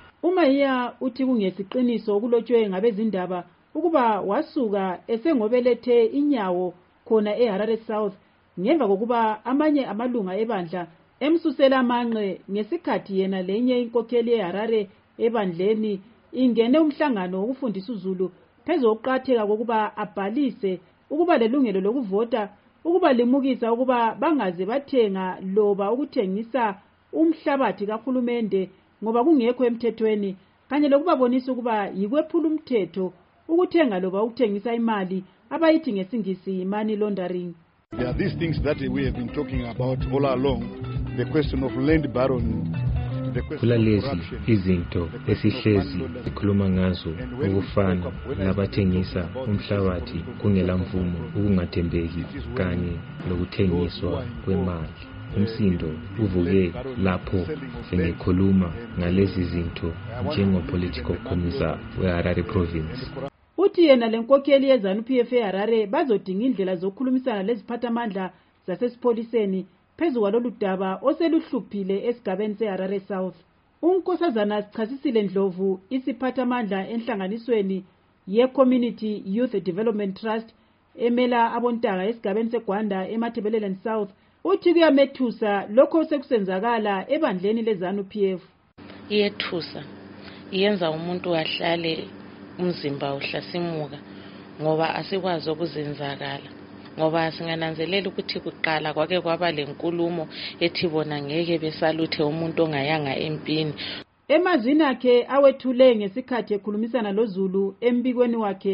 uMahia uthi kungesiqiniso okulotshwe ngabezindaba ukuba wasuka esengobelethe inyawo khona eHarare South ngemva kokuba amanye amalunga ebandla emsusela amanqe ngesikhathi yena lenye inkokheli eHarare ebandleni ingene umhlangano wokufundisa uZulu phezu kokuqatheka kokuba abhalise ukuba lelungelo lokuvota ukuba limukisa ukuba bangaze bathenga loba ukuthengisa umhlabathi kahulumende ngoba kungekho emthethweni kanye lokubabonisa ukuba yikwephula umthetho ukuthenga loba ukuthengisa imali abayithi ngesingisi money laundering. There are these things that we have been talking about all along, the question of land baron, the question of corruption. Izinto esihlezi sikhuluma ngazo ukufana nabathengisa umhlabathi kungela mvumo ukungathembeki kanye lokuthengiswa kwemali. Umsindo uvuke lapho sengikhuluma ngalezi zinto njengopolitical commissar weHarare province. Uthi yena lenkokheli yeZANU P F eHarare bazodinga indlela zokukhulumisana leziphathamandla zasesipoliseni phezu kwalolu daba oseluhluphile esigabeni seHarare South. uNkosazana sichasisile Ndlovu isiphathamandla enhlanganisweni ye-Community Youth Development Trust emela abontanga esigabeni seGwanda eMathebeleleni South uthi kuyamethusa lokho sekusenzakala ebandleni leZANU P F. Iyethusa iyenza umuntu ahlale umzimba uhlasimuka ngoba asikwazi ukuzenzakala ngoba singananzelela ukuthi kuqala kwake kwaba lenkulumo ethi bona ngeke besaluthe umuntu ongayanga empini. Emazini akhe awethule ngesikhathi ekhulumisana loZulu embikweni wakhe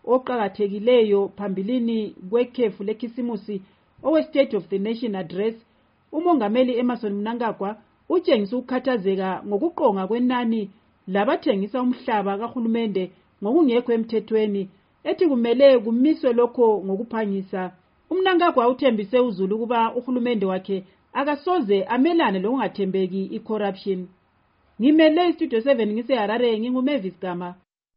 oqakathekileyo phambilini kwekhefu lekhisimusi owe State of the Nation Address, umongameli Emmerson Mnangagwa utshengisa ukukhathazeka ngokuqonga kwenani labathengisa umhlaba kahulumende ngokungekho emthethweni, ethi kumele kumiswe lokho ngokuphangisa. uMnangagwa uthembise uZulu ukuba uhulumende wakhe akasoze amelane lokungathembeki i-corruption. Ngimele iStudio seven ngiseHarare, nginguMavis Gama.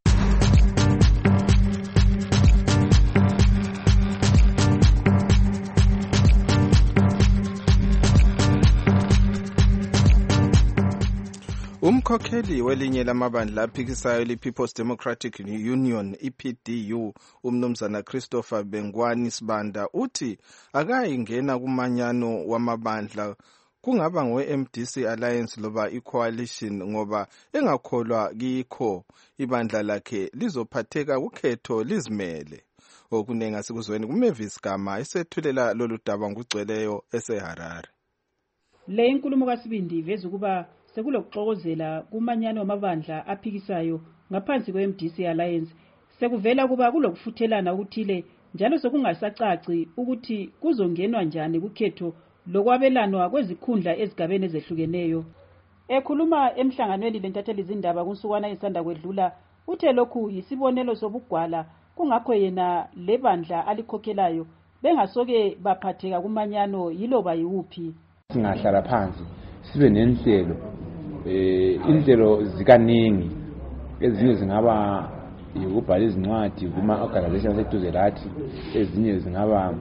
Umkhokheli welinye lamabandla aphikisayo li-People's Democratic Union, I P D U, umnumzana Christopher Bengwani Sibanda uthi akayingena kumanyano wamabandla kungaba ngowe-M D C Alliance loba i-Coalition ngoba engakholwa kikho ibandla lakhe lizophatheka kukhetho lizimele. Okunenga sikuzweni kuMavis Gama esethulela lolu daba ngugcweleyo eseHarare. Le inkulumo kaSibindi iveza ukuba sekulokuxokozela kumanyano wamabandla aphikisayo ngaphansi kwe-M D C Alliance sekuvela kuba kulokufuthelana ukuthile njalo sokungasacaci ukuthi kuzongenwa njani kukhetho lokwabelanwa kwezikhundla ezigabeni ezehlukeneyo. Ekhuluma emhlanganweni lentatheli izindaba kunsukwana isanda kwedlula, uthe lokhu yisibonelo sobugwala kungakho yena lebandla alikhokhelayo bengasoke baphatheka kumanyano yiloba yiwuphi. Singahlala phansi sibe nenhlelo eh inhlelo zikaningi ezinye zingaba ukubhala izincwadi kuma organization seduze lathi, ezinye zingaba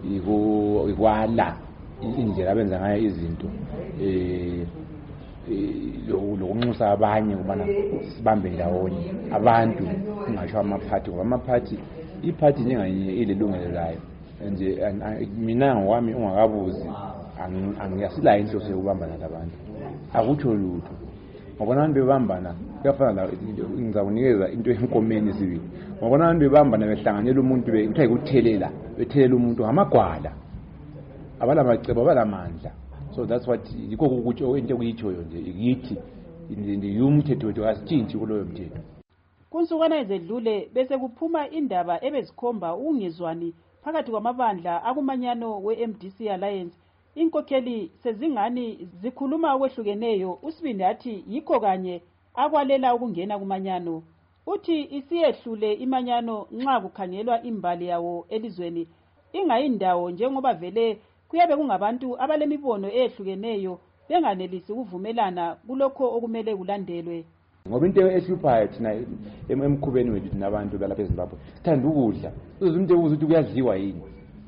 ikwala indlela abenza ngayo izinto eh lokunxusa abanye ukubana sibambe ndawonye abantu kungasho amaphathi ngoba amaphathi iphathi njenganye ilelungelo layo nje mina ngwami ungakabuzi angiyasila inhloso yokubambana labantu akutsho lutho ngoba abantu bebambana kuyafana la ngizawunikeza into enkomeni sibili ngoba abantu bebambana behlanganyela umuntu bekuthiwa ikuthelela bethelela umuntu ngamagwala abala macebo abalamandla. So that's what yikho ukuthi into kuyitshoyo nje ikithi indiyumthetho wethu asitshintshi kuloyo mthetho. Kunsukwana ezedlule bese kuphuma indaba ebezikhomba ungezwani phakathi kwamabandla akumanyano we-M D C Alliance. Inkokheli sezingani zikhuluma okwehlukeneyo, uSibindi athi yikho kanye akwalela ukungena kumanyano. Uthi isiyehlule imanyano nxa kukhangelwa imbali yawo elizweni ingayindawo njengoba vele kuyabe kungabantu abalemibono ehlukeneyo benganelisi ukuvumelana kulokho okumele kulandelwe. Ngoba into ehluphayo thina emkhubeni wethu nabantu balapha eZimbabwe sithanda ukudla. Umuntu ebuza ukuthi kuyadliwa yini.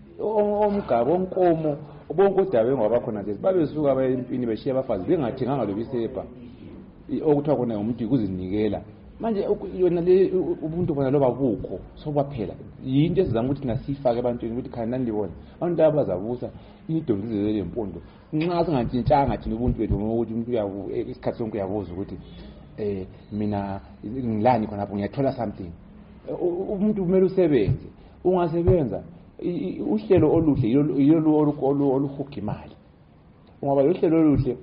Omgabo onkomo bonke udabe ngoba khona nje babesuka abayempini beshiya abafazi bengathenganga lobisepa okuthiwa kona umuntu ukuzinikela. Manje yona le ubuntu bona loba bukho sobaphela yinto esizama ukuthi nasifake ebantwini ukuthi khani nandibona abantu abazabusa idolizele lempondo nxa singatshintshanga thina ubuntu bethu ngokuthi umuntu uyabu isikhathi sonke uyabuza ukuthi eh mina ngilani khona lapho ngiyathola something. Umuntu kumele usebenze, ungasebenza uhlelo oluhle yilo oluhuga imali ngoba lo hlelo oluhle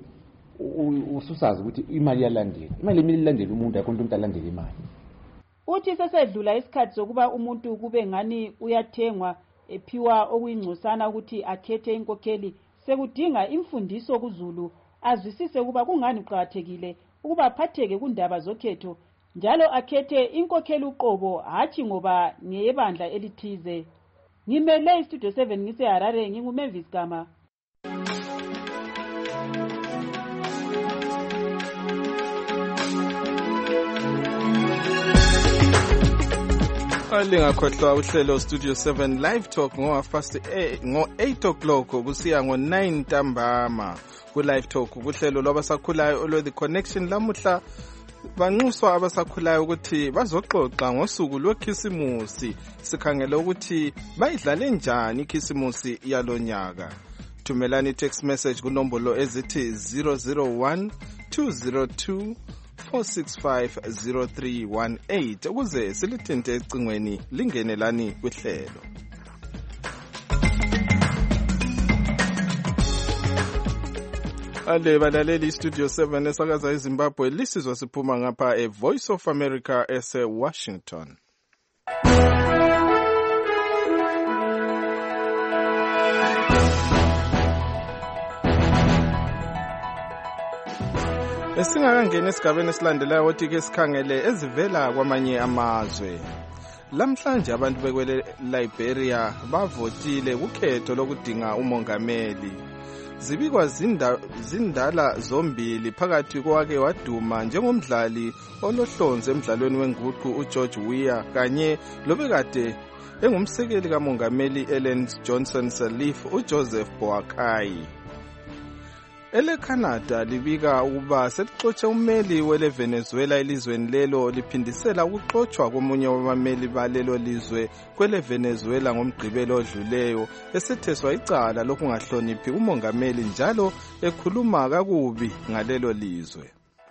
ususazi ukuthi imali yalandela imali emile ilandela umuntu akonto umuntu alandela imali. Uthi sesedlula isikhathi sokuba umuntu kube ngani uyathengwa ephiwa okuyingcosana ukuthi akhethe inkokheli, sekudinga imfundiso kuZulu azwisise ukuba kungani kuqhakathekile ukuba aphatheke kundaba zokhetho njalo akhethe inkokheli uqobo hathi ngoba ngeyebandla elithize. Ngimele iStudio seven ngiseHarare, nginguMavis Gama. Lingakhohlwa uhlelo Studio seven Live Talk ngo past ngo eight o'clock kusiya ngo nine ntambama. Ku Live Talk kuhlelo lwabasakhulayo olwe The Connection lamuhla banxuswa abasakhulayo ukuthi bazoxoxa ngosuku lwekhisimusi, sikhangele ukuthi bayidlale njani ikhisimusi yalonyaka. Thumelani text message kunombolo ezithi zero zero one two zero two four six five zero three one eight ukuze silithinte ecingweni lingenelani kwihlelo. Ale balaleli Studio seven esakaza eZimbabwe lisizwa siphuma ngapha e Voice of America ese Washington. Esingakangeni esigabeni esilandelayo ukuthi ke sikhangele ezivela kwamanye amazwe. Lamhlanje abantu bekwele Liberia bavotile ukhetho lokudinga umongameli. Zibikwa zinda, zindala zombili phakathi kwake waduma njengomdlali olohlonze emdlalweni wenguqu uGeorge Weah kanye lobekade engumsekeli kamongameli Ellen Johnson Sirleaf uJoseph Boakai. Ele Canada libika ukuba selixotshe ummeli wele Venezuela elizweni lelo liphindisela ukuxotshwa komunye wabameli balelo lizwe kwele Venezuela ngomgqibelo odluleyo esetheswa icala lokungahloniphi umongameli njalo ekhuluma kakubi ngalelo lizwe.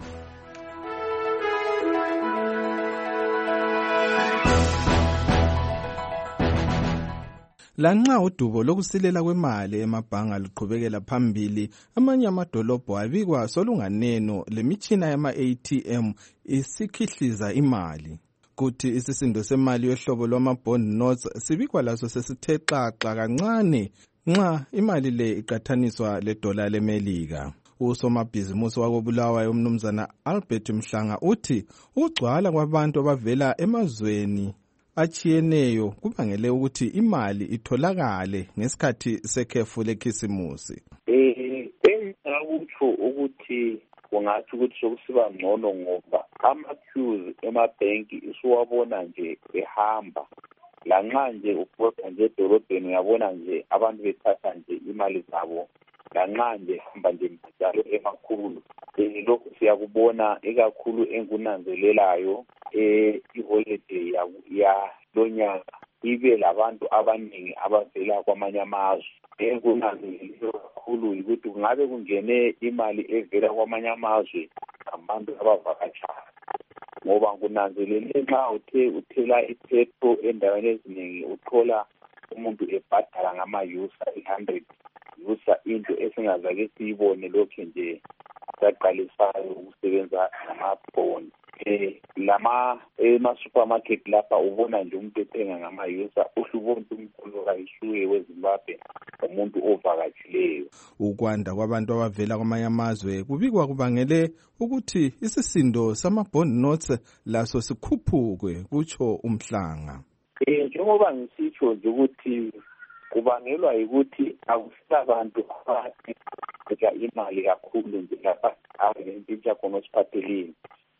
Lanxa udubo lokusilela kwemali emabhanga luqhubekela phambili, amanye amadolobho abikwa solunganeno lemitshina yama-A T M isikhihliza imali. Kuthi isisindo semali yohlobo lwama-bond notes sibikwa laso sesithe xaxa kancane nxa imali le iqathaniswa ledola leMelika. Usomabhizimusi wakobulawayo umnumzana Albert Mhlanga uthi ukugcwala kwabantu abavela emazweni achiyeneyo kubangele ukuthi imali itholakale ngesikhathi sekhefu lekhisimusi. Eh engakutho ukuthi kungathi ukuthi sokusiba ngcono ngoba ama-queues emabhenki isuwabona nje ehamba. Lanxa nje ubhoda nje edolobheni uyabona nje abantu bethatha nje imali zabo. Lanxa nje hamba nje njalo emakhulu. Eh lokho siyakubona ikakhulu engunanzelelayo eh iholiday ya lonyaka ibe labantu abaningi abavela kwamanye amazwe. Engunanzelelayo kakhulu ukuthi kungabe kungene imali evela kwamanye amazwe abantu abavakatshayo. Ngoba kunanzelele nxa uthe uthela ipetrol endaweni eziningi uthola umuntu ebhadala ngama-yusa eight hundred yusa into esingazake siyibone lokho nje saqalisayo ukusebenza ngama-bond. Eh lama ema-supermarket lapha ubona nje umuntu ethenga ngama-yusa uhle ubone umkhulu kayishuye weZimbabwe umuntu ovakatshileyo. Ukwanda kwabantu abavela kwamanye amazwe kubikwa kubangele ukuthi isisindo sama-bond notes laso sikhuphuke kutsho uMhlanga. Eh njengoba ngisitsho nje ukuthi kubangelwa ukuthi akusilabantu abathenga imali kakhulu nje lapha abentsha khona osiphatheleni.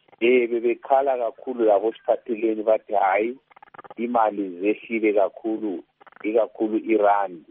Eh bebekhala kakhulu labo siphatheleni bathi hayi imali zehlile kakhulu ikakhulu irandi.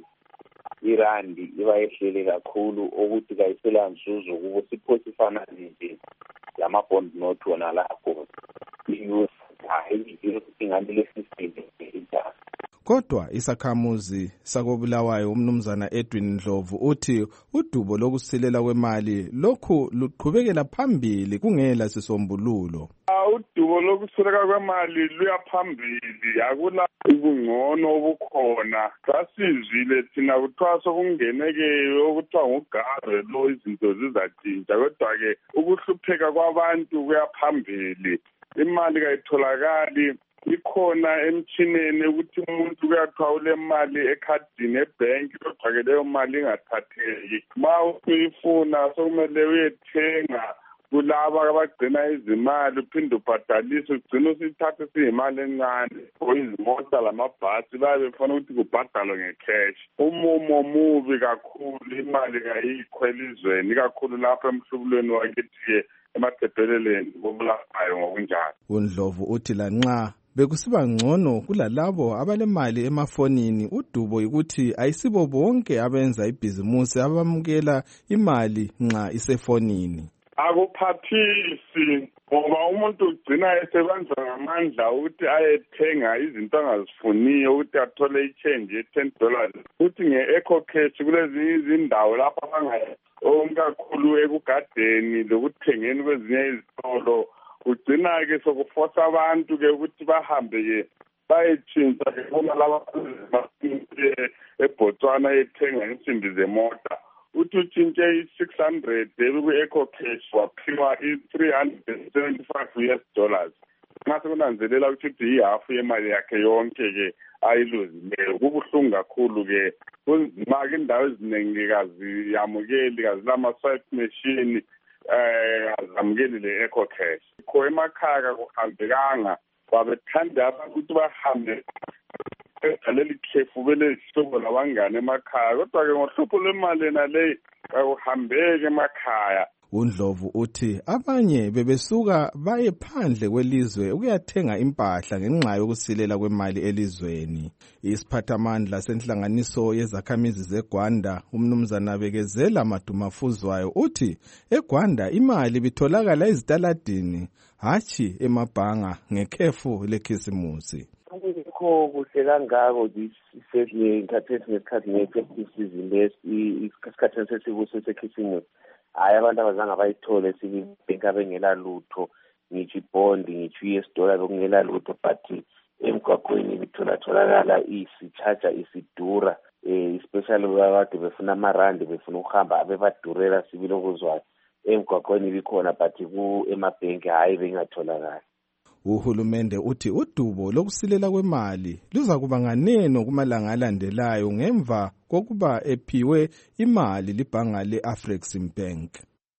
Irandi iba yehlele kakhulu ukuthi kayisela nzuzo kubo siphosifana nje lama-bond note wona lapho. Iyus hayi ingane lesisimo enjalo. Kodwa isakhamuzi sakobulawayo umnumzana Edwin Ndlovu uthi udubo lokusilela kwemali lokhu luqhubekela phambili kungela sisombululo. Udubo lokusilela kwemali luyaphambili akula ubungcono obukhona. Sasizwile thina kuthiwa sokungeneke okuthiwa ngugave lo izinto zizatshintsha kodwa ke ukuhlupheka kwabantu kuyaphambili. Imali kayitholakali ikhona emtshineni ukuthi umuntu kuyathwawula imali ekhadini ebhenki kodwa ke leyo mali ingathatheki. Ma uyifuna sokumele uyethenga kulaba abagcina izimali uphinde ubhadalise ugcina usithathe siyimali encane. Izimota lamabhasi babe befuna ukuthi kubhadalwe ngecash. Umumo mubi kakhulu imali kayikho elizweni kakhulu lapha emhlubulweni wakithi emathebheleleni kobulawayo ngokunjalo. uNdlovu uthi lanxa bekusiba ngcono kulalabo abalemali emafonini udubo ukuthi ayisibo bonke abenza ibhizimusi abamukela imali nxa isefonini. Akuphathisi ngoba umuntu ugcina esebenza ngamandla ukuthi ayethenga izinto angazifuniyo ukuthi athole i-change ye-ten dollars. Uthi nge-Eco Cash kulezinye izindawo lapho abangayi omkakhulu ekugadeni lokuthengeni kwezinye izitolo. Ugcina-ke sokufosa abantu-ke ukuthi bahambe-ke bayetshintsha-ke uma laba eBotswana ethenga insimbi zemota. Uthi utshintshe i-six hundred kwi-Eco Cash waphiwa i-three hundred and seventy-five U S dollars. Nxa sekunanzelela ukuthi yihafu yemali yakhe yonke-ke ayiluzileyo kubuhlungu kakhulu-ke. Kunzima-ke indawo eziningi kaziyamukeli kazilama-swipe machine eh azamukeli le eco cash kho emakhaya kuhambekanga babethanda abantu ukuthi bahambe aleli khefu bele sihlobo labangane emakhaya kodwa ke ngohlupho lwemali nale akuhambeke emakhaya. uNdlovu uthi abanye bebesuka baye phandle kwelizwe ukuyathenga impahla ngenxa yokusilela kwemali elizweni. Isiphathamandla senhlanganiso yezakhamizi zeGwanda umnumzana Bekezela Madumafuzwayo uthi eGwanda imali bitholakala ezitaladini hathi emabhanga ngekhefu lekhisimusi. Kho kuhle kangako isedle ngikhathethi ngesikhathi nge-festive season lesikhathi sesikuso sekhisimusi. Hayi abantu abazange bayithole sibhenka bengela lutho ngitsho ibhondi ngitsho U S dollar bekungela lutho but emgwaqweni bitholatholakala isicharger isidura eh especially wakade befuna amarandi befuna ukuhamba abebadurela sibile okuzwayo emgwaqweni bikhona but ku emabhenki hayi bengatholakala. Uhulumende uthi udubo lokusilela kwemali luza kuba nganeno kumalanga alandelayo ngemva kokuba ephiwe imali libhanga le-Afreximbank.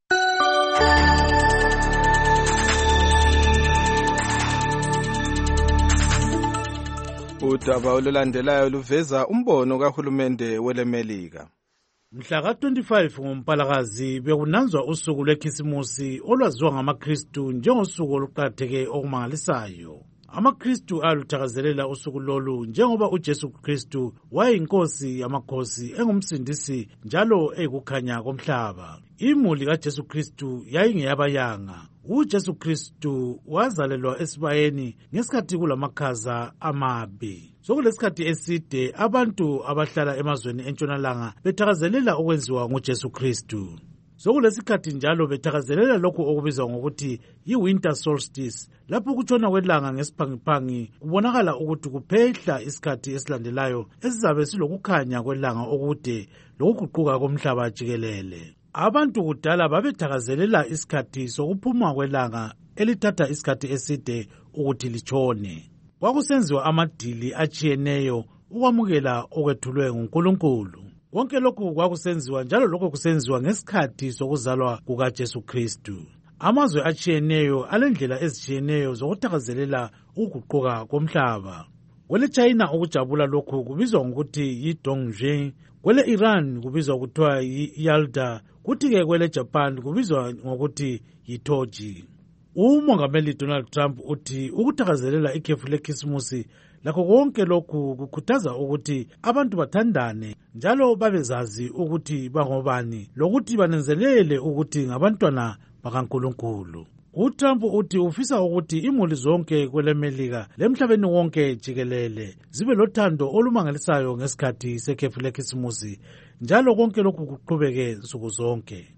Udaba olulandelayo luveza umbono kahulumende weleMelika. Mhla ka twenty-five ngoMpalakazi bekunanzwa usuku lwekhisimusi olwaziwa ngamaKristu njengosuku oluqakatheke okumangalisayo. AmaKristu aluthakazelela usuku lolu njengoba uJesu Kristu wayinkosi yamakhosi engumsindisi njalo eyikukhanya komhlaba. Imuli kaJesu Kristu yayingeyabayanga. uJesu Kristu wazalelwa esibayeni ngesikhathi kulamakhaza amabi. Sokulesikhathi eside abantu abahlala emazweni entshonalanga bethakazelela ukwenziwa nguJesu Kristu. Sokulesikhathi njalo bethakazelela lokho okubizwa ngokuthi yi-winter solstice, lapho kutshona kwelanga ngesiphangiphangi kubonakala ukuthi kuphehla isikhathi esilandelayo esizabe silokukhanya kwelanga okude lokuguquka komhlaba jikelele. Abantu kudala babethakazelela isikhathi sokuphuma kwelanga elithatha isikhathi eside ukuthi litshone. Kwakusenziwa amadili atshiyeneyo ukwamukela okwethulwe nguNkulunkulu. Konke lokhu kwakusenziwa njalo lokho kusenziwa ngesikhathi sokuzalwa kukaJesu Kristu. Amazwe atshiyeneyo alendlela ezitshiyeneyo zokuthakazelela ukuguquka komhlaba. Kwele China ukujabula lokhu kubizwa ngokuthi yi-Dongjing, kwele Iran kubizwa kuthiwa yi-Yalda, kuthi-ke kwele Japan kubizwa ngokuthi yi-Toji. Umongameli Donald Trump uthi ukuthakazelela ikhefu lekhisimusi lakho konke lokhu kukhuthaza ukuthi abantu bathandane njalo babezazi ukuthi bangobani lokuthi banenzelele ukuthi ngabantwana bakaNkulunkulu. uTrump uthi ufisa ukuthi imuli zonke kweleMelika lemhlabeni wonke jikelele zibe lothando olumangalisayo ngesikhathi sekhefu lekhisimusi njalo konke lokhu kuqhubeke nsuku zonke.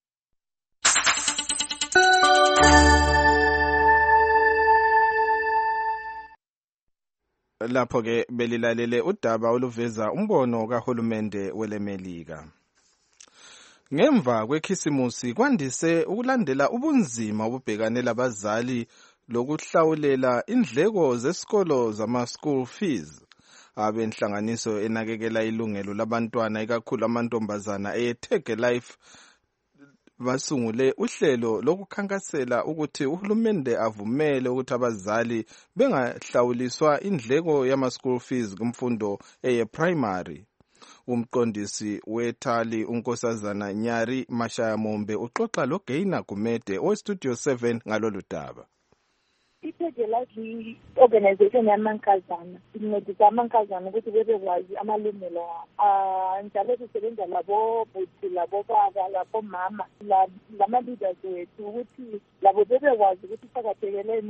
Lapho ke belilalele udaba oluveza umbono kahulumende weleMelika. Ngemva kwekhisimusi kwandise ukulandela ubunzima obubhekane labazali lokuhlawulela indleko zesikolo zama-school fees. Abenhlanganiso enakekela ilungelo labantwana ikakhulu amantombazana eTag Life basungule uhlelo lokukhankasela ukuthi uhulumende avumele ukuthi abazali bengahlawuliswa indleko yama-school fees kumfundo eye-primary. Umqondisi wethali unkosazana Nyari Mashayamombe uxoxa loGeina Gumede oStudio seven ngalolu daba. I-Tag Life organization yamankazana incedisa amankazana ukuthi bebekwazi amalungelo abo. Njalo sisebenza labo bhuti labo baba labo mama lama-leaders wethu ukuthi labo bebekwazi ukuthi sakathekeleni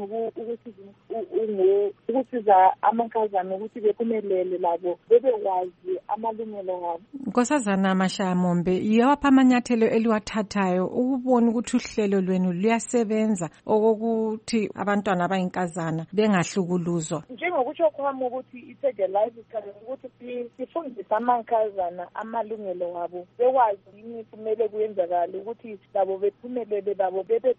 ukusiza amankazana ukuthi bephumelele labo bebekwazi amalungelo abo. Nkosazana Mashayamombe, yawaphi amanyathelo eliwathathayo ukubona ukuthi uhlelo lwenu luyasebenza okokuthi abantwana abayinkazana bengahlukuluzwa? Njengokusho kwami ukuthi i-Tag Life iqala ukuthi sifundise amankazana amalungelo wabo bekwazi yini kumele kuyenzakala ukuthi labo bephumelele labo bebe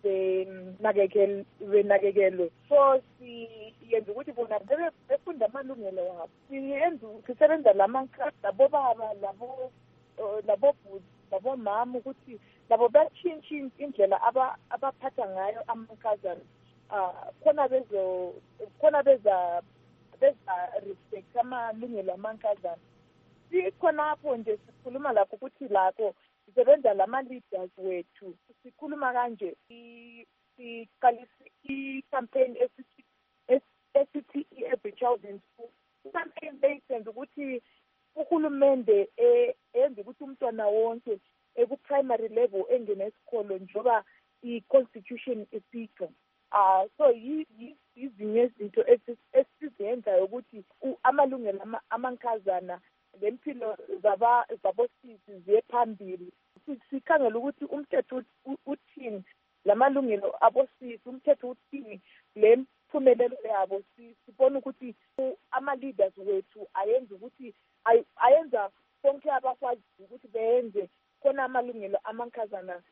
benakekelwe. So siyenza ukuthi bona befunde amalungelo wabo. Siyenza sisebenza lamankazana labo baba labo labo bhuti babomama ukuthi labo batshintshe indlela abaphatha ngayo amankazana uh, khona bezo khona beza beza respect amalungelo amankazana. Sikhonapho nje sikhuluma lapho ukuthi lapho sisebenza lama-leaders wethu sikhuluma kanje siqalisa i-campaign esithi esithi i-Every Child in School. I-campaign leyisenza ukuthi uhulumende enze ukuthi umntwana wonke eku-primary level engene esikolo njengoba i-constitution isitsho. Uh, so yizinye izinto esizenzayo ukuthi amalungelo amankazana lempilo zabosisi ziye phambili. Sikhangela ukuthi umthetho uthini lamalungelo abosisi, umthetho uthini lemphumelelo yabo. Sibona ukuthi ama-leaders wethu ayenza ukuthi ayenza konke abakwazi ukuthi beyenze khona amalungelo amankazana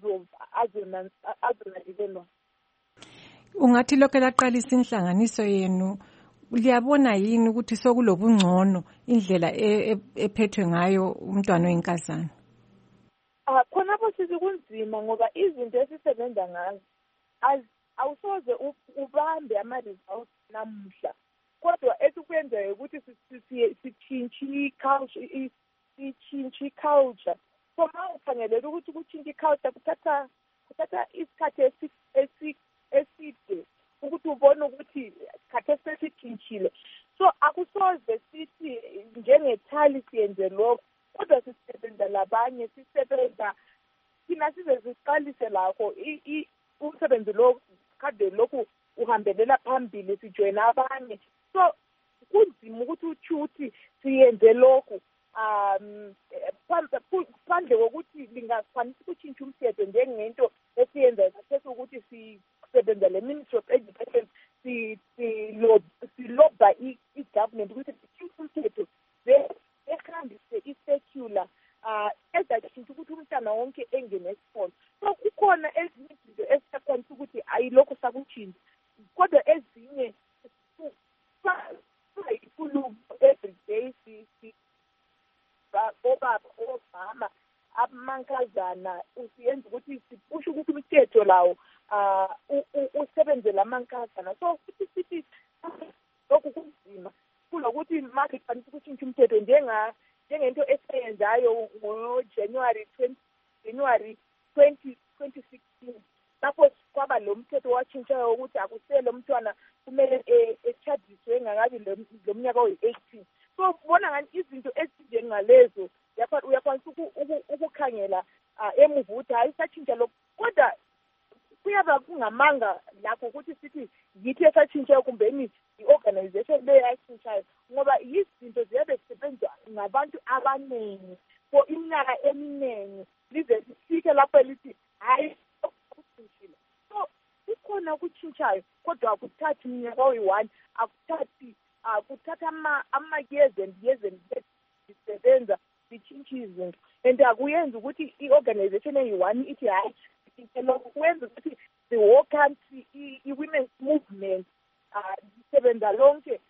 azonakekelwa. Ungathi lokho laqalisa inhlanganiso yenu liyabona yini ukuthi sokulobungcono indlela ephethwe ngayo umntwana oyinkazana? Ah, khona bosizi kunzima ngoba izinto esisebenza ngazo awusoze ubambe ama-results namuhla, kodwa esikwenzayo ukuthi sitshintshe i-culture, sitshintshe i-culture. So ma ukhangelela ukuthi kutshintshe i-culture kuthatha kuthatha isikhathi eside ukuthi ubone ukuthi khathe sesitshintshile. So akusoze sithi njengethali siyenze lokho, kodwa sisebenza labanye, sisebenza thina size siqalise lakho umsebenzi lo kade lokhu uhambelela phambili sijoyina abanye. So kunzima ukuthi utsho ukuthi siyenze lokhu um phandle kokuthi lingakwanisa ukutshintsha umthetho njengento esiyenza kathesi ukuthi sisebenza le Ministry of Education silobha i-government ukuthi sitshintshe umthetho behambise i-secular um ezatshintsha ukuthi umntana wonke engene esikolo. So kukhona ezinye izinto esisakwanisa ukuthi ayilokho sakutshintsha, kodwa ezinye sayikulu everyday obaba obama amankazana usiyenza ukuthi sipushe ukuthi umthetho lawo uh usebenzele amankazana. So sithi sithi lokhu kunzima kulokuthi manje kufanele ukutshintsha umthetho njenga njengento esiyenzayo ngo-January January twenty sixteen lapho kwaba lo mthetho watshintshayo ukuthi akusele umntwana kumele echajiswe engakabi lo mnyaka oyi-eighteen. So ubona ngani izinto ezinjengalezo uyakwanisa ukukhangela emuva ukuthi hayi satshintsha lokho, kodwa kuyaba kungamanga lakho ukuthi sithi yithi esatshintshayo kumbeni i-organization leyo yatshintshayo, ngoba yizinto ziyabe zisebenzwa ngabantu abaningi for iminyaka eminingi lize lifike lapho lithi hayi kutshintshile. So kukhona ukutshintshayo kodwa akuthathi iminyaka oyi-one, akuthathi kuthatha ama-years and years and years zisebenza zitshintshe izinto, and akuyenzi ukuthi i-organization eyi-one ithi hayi lokhu kuyenza ukuthi the whole country i-women's movement uh zisebenza lonke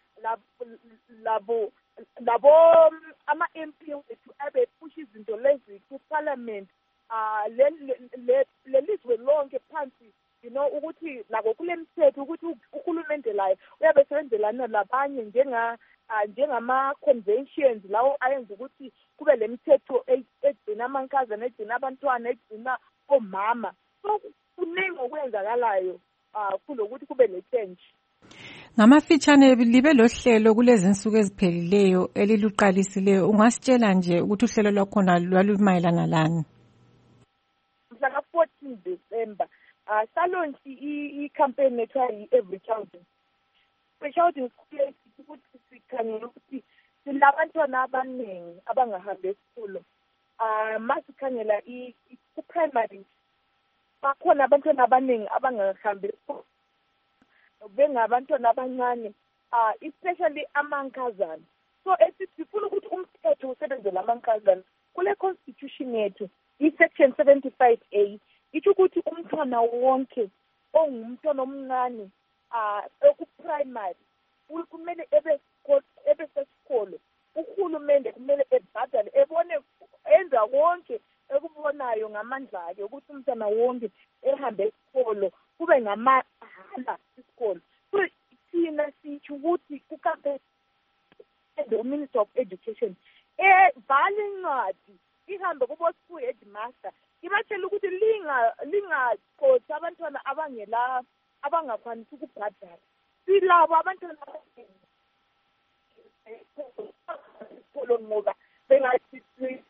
labo labo ama-M P wethu abephusha izinto lezi ku-parliament uh lelizwe lonke phansi, you know, ukuthi lako kule mthetho ukuthi uhulumende layo uyabe sebenzelana labanye njenga njengama-conventions lawo ayenza ukuthi kube le mithetho egcina amankazana, egcina abantwana, egcina omama. So kuningi okwenzakalayo um kulokuthi kube ne-change. Ngamafitshane libe lohlelo kulezi nsuku eziphelileyo eliluqalisileyo, ungasitshela nje ukuthi uhlelo lwakhona lwalumayelana lani? Mhla ka-fourteen December uh, salonshi i-campaign ethiwa i-Every Child. Every Child ukuthi sikhangela ukuthi silabantwana abaningi abangahambi esikolo. Um masikhangela ku-primary bakhona abantwana abaningi abangahambi esikolo, bengabantwana abancane, uh especially amankazana. So esifuna ukuthi umthetho usebenzele amankazana kule constitution yethu i-section seventy-five A itsho ukuthi umntwana wonke ongumntwana omncane uh eku-primary kumele ebe ebe sesikolo. Uhulumende kumele ebhadale ebone enza konke nayo ngamandla akhe ukuthi umntwana wonke ehambe esikolo kube ngamahamba isikolo. So thina sitsho ukuthi kukampe the Minister of Education evale incwadi ihambe kubo school headmaster ibatshela ukuthi linga lingaqotha abantwana abangela abangakwanisi ukubhadala. Silabo abantwana isikolo ngoba bengathi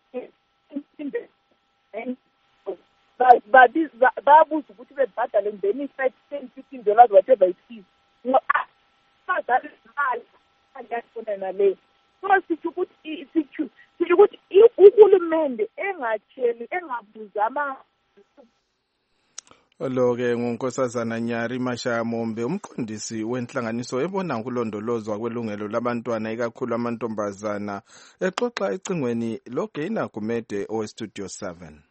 babuza ukuthi bebhadale ngeni five ten fifteen dollars whatever it is. Abazali imali angiyafuna nale. So sithu ukuthi sithu sithu ukuthi uhulumende engatsheli engabuza ama Lo-ke ngunkosazana Nyari Mashaya Mombe, umqondisi wenhlanganiso ebona ukulondolozwa kwelungelo labantwana ikakhulu amantombazana, exoxa ecingweni loGaina Gumede oweStudio seven.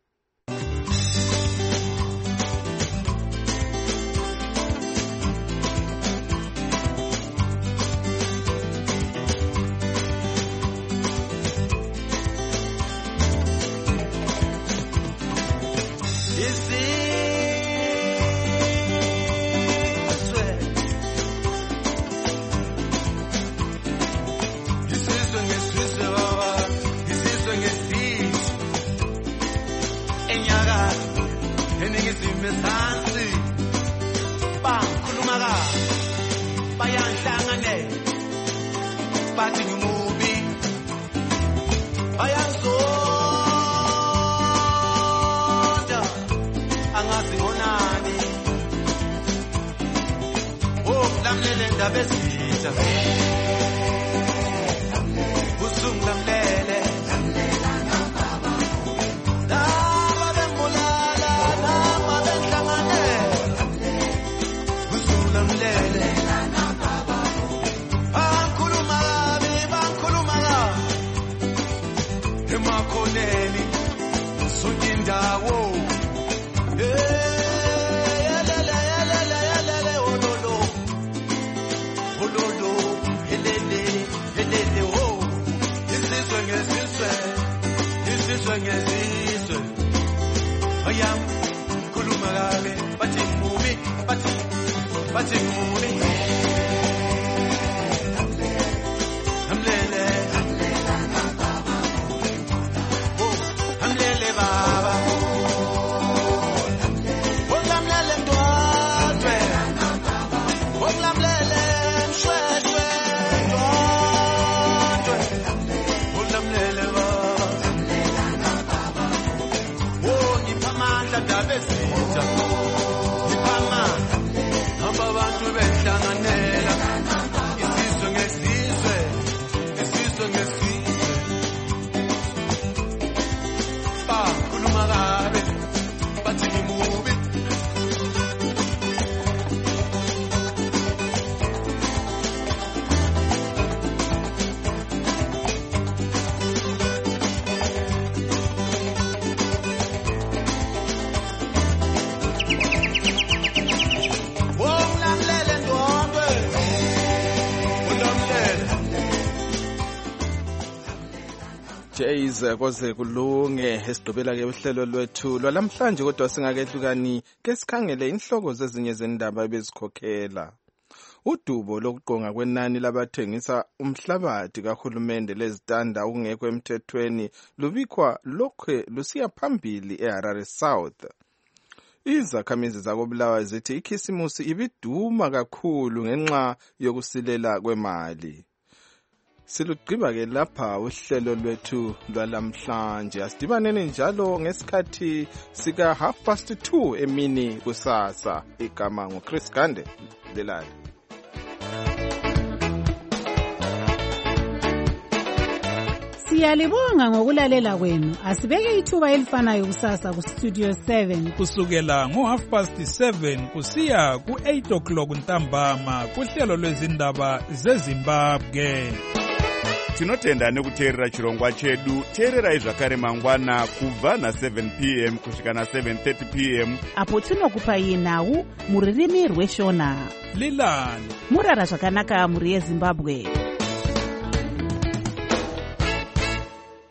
Jays koze kulunge esigqibela ke uhlelo lwethu lwalamhlanje, kodwa singakehlukani ke sikhangele inhloko zezinye zendaba ebezikhokhela. Udubo lokuqonga kwenani labathengisa umhlabathi kahulumende lezitanda ungekho emthethweni lubikwa lokho lusiya phambili eHarare South. Izakhamizi zakobulawayo zithi ikhisimusi ibiduma kakhulu ngenxa yokusilela kwemali. Silugqiba ke lapha uhlelo lwethu lwalamhlanje. Asidibaneni njalo ngesikhathi sika half past two emini kusasa. Igama ngoChris Gande Lelali. Siyalibonga ngokulalela kwenu. Asibeke ithuba elifanayo kusasa ku Studio seven kusukela ngo half past seven kusiya ku eight o'clock ntambama kuhlelo lwezindaba zeZimbabwe. Tinotenda nekuteerera chirongwa chedu. Teererai zvakare mangwana kubva na seven p m kusvika na seven thirty p m apo tinokupai nhau muririmi rweshona. Lilani murara zvakanaka muri yeZimbabwe.